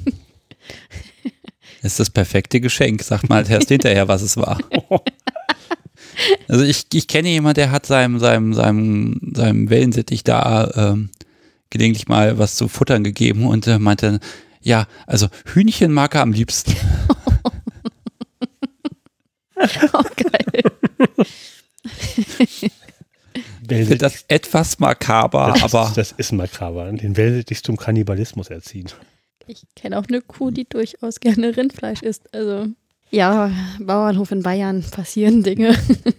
Das ist das perfekte Geschenk. Sagt mal erst hinterher, was es war. Also ich, ich kenne jemanden, der hat seinem, seinem, seinem, seinem Wellensittich da ähm, gelegentlich mal was zu futtern gegeben und äh, meinte, ja, also Hühnchen mag er am liebsten. Oh, geil. Ich finde das etwas makaber, das, aber ist, das ist makaber. Den Wellensittich zum Kannibalismus erziehen. Ich kenne auch eine Kuh, die durchaus gerne Rindfleisch isst. Also ja, Bauernhof in Bayern passieren Dinge.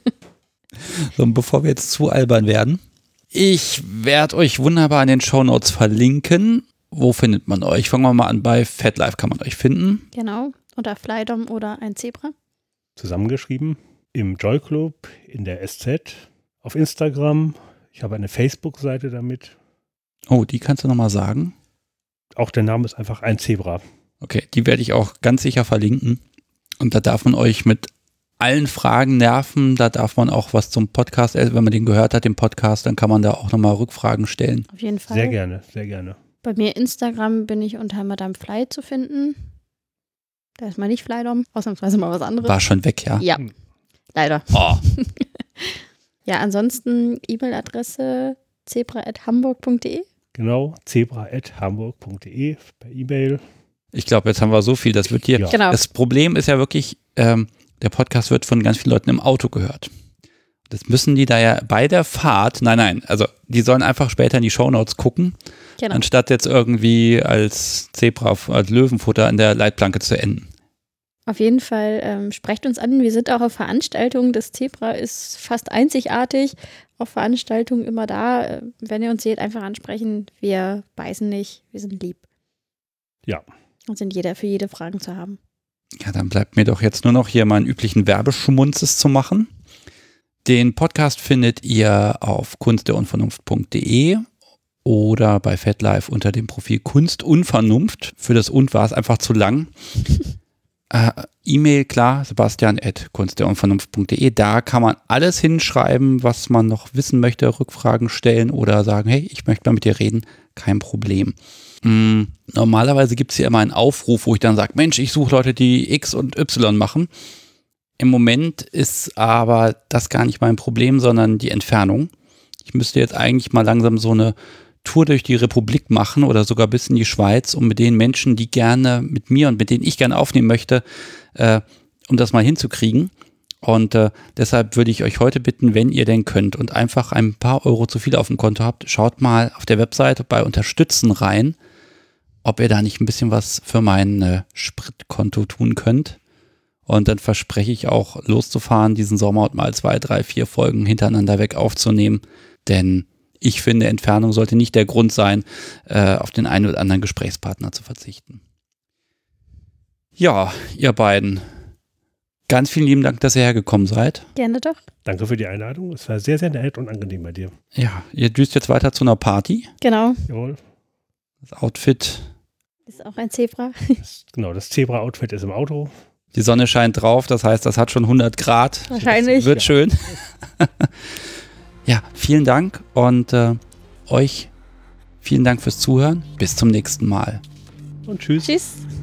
so, bevor wir jetzt zu albern werden, ich werde euch wunderbar in den Shownotes verlinken. Wo findet man euch? Fangen wir mal an, bei FatLife kann man euch finden. Genau, unter Flydom oder ein Zebra. Zusammengeschrieben im Joy Club, in der S Z, auf Instagram. Ich habe eine Facebook-Seite damit. Oh, die kannst du nochmal sagen? Auch der Name ist einfach ein Zebra. Okay, die werde ich auch ganz sicher verlinken. Und da darf man euch mit allen Fragen nerven. Da darf man auch was zum Podcast, wenn man den gehört hat, den Podcast, dann kann man da auch nochmal Rückfragen stellen. Auf jeden Fall. Sehr gerne, sehr gerne. Bei mir Instagram bin ich unter Madame Fly zu finden. Da ist mal nicht Flydom, ausnahmsweise mal was anderes. War schon weg, ja? Ja, leider. Oh. Ja, ansonsten E-Mail-Adresse zebra at hamburg punkt de. Genau, zebra at hamburg punkt de per E-Mail. Ich glaube, jetzt haben wir so viel, das wird hier. Ja. Genau. Das Problem ist ja wirklich, ähm, der Podcast wird von ganz vielen Leuten im Auto gehört. Das müssen die da ja bei der Fahrt, nein, nein, also die sollen einfach später in die Shownotes gucken, Genau. anstatt jetzt irgendwie als Zebra, als Löwenfutter in der Leitplanke zu enden. Auf jeden Fall ähm, sprecht uns an. Wir sind auch auf Veranstaltungen. Das Zebra ist fast einzigartig. Auf Veranstaltungen immer da. Äh, Wenn ihr uns seht, einfach ansprechen. Wir beißen nicht. Wir sind lieb. Ja. Und sind jeder für jede Fragen zu haben. Ja, dann bleibt mir doch jetzt nur noch hier meinen üblichen Werbeschmunzes zu machen. Den Podcast findet ihr auf kunst der unvernunft punkt de oder bei FatLife unter dem Profil Kunst Unvernunft. Für das Und war es einfach zu lang. Äh, E-Mail, klar, sebastian at kunst der unvernunft punkt de. Da kann man alles hinschreiben, was man noch wissen möchte, Rückfragen stellen oder sagen, hey, ich möchte mal mit dir reden. Kein Problem. Mm, normalerweise gibt es hier immer einen Aufruf, wo ich dann sage, Mensch, ich suche Leute, die X und Y machen. Im Moment ist aber das gar nicht mein Problem, sondern die Entfernung. Ich müsste jetzt eigentlich mal langsam so eine Tour durch die Republik machen oder sogar bis in die Schweiz, um mit den Menschen, die gerne mit mir und mit denen ich gerne aufnehmen möchte, äh, um das mal hinzukriegen. Und äh, deshalb würde ich euch heute bitten, wenn ihr denn könnt und einfach ein paar Euro zu viel auf dem Konto habt, schaut mal auf der Webseite bei Unterstützen rein, ob ihr da nicht ein bisschen was für mein äh, Spritkonto tun könnt. Und dann verspreche ich auch loszufahren, diesen Sommer und mal zwei, drei, vier Folgen hintereinander weg aufzunehmen. Denn ich finde, Entfernung sollte nicht der Grund sein, äh, auf den einen oder anderen Gesprächspartner zu verzichten. Ja, ihr beiden, ganz vielen lieben Dank, dass ihr hergekommen seid. Gerne doch. Danke für die Einladung. Es war sehr, sehr nett und angenehm bei dir. Ja, ihr düst jetzt weiter zu einer Party. Genau. Jawohl. Das Outfit, Ist auch ein Zebra. Das, genau, das Zebra-Outfit ist im Auto. die Sonne scheint drauf, das heißt, das hat schon hundert Grad. Wahrscheinlich. Wird Ja. schön. Ja, vielen Dank und äh, euch vielen Dank fürs Zuhören. Bis zum nächsten Mal. Und tschüss. Tschüss.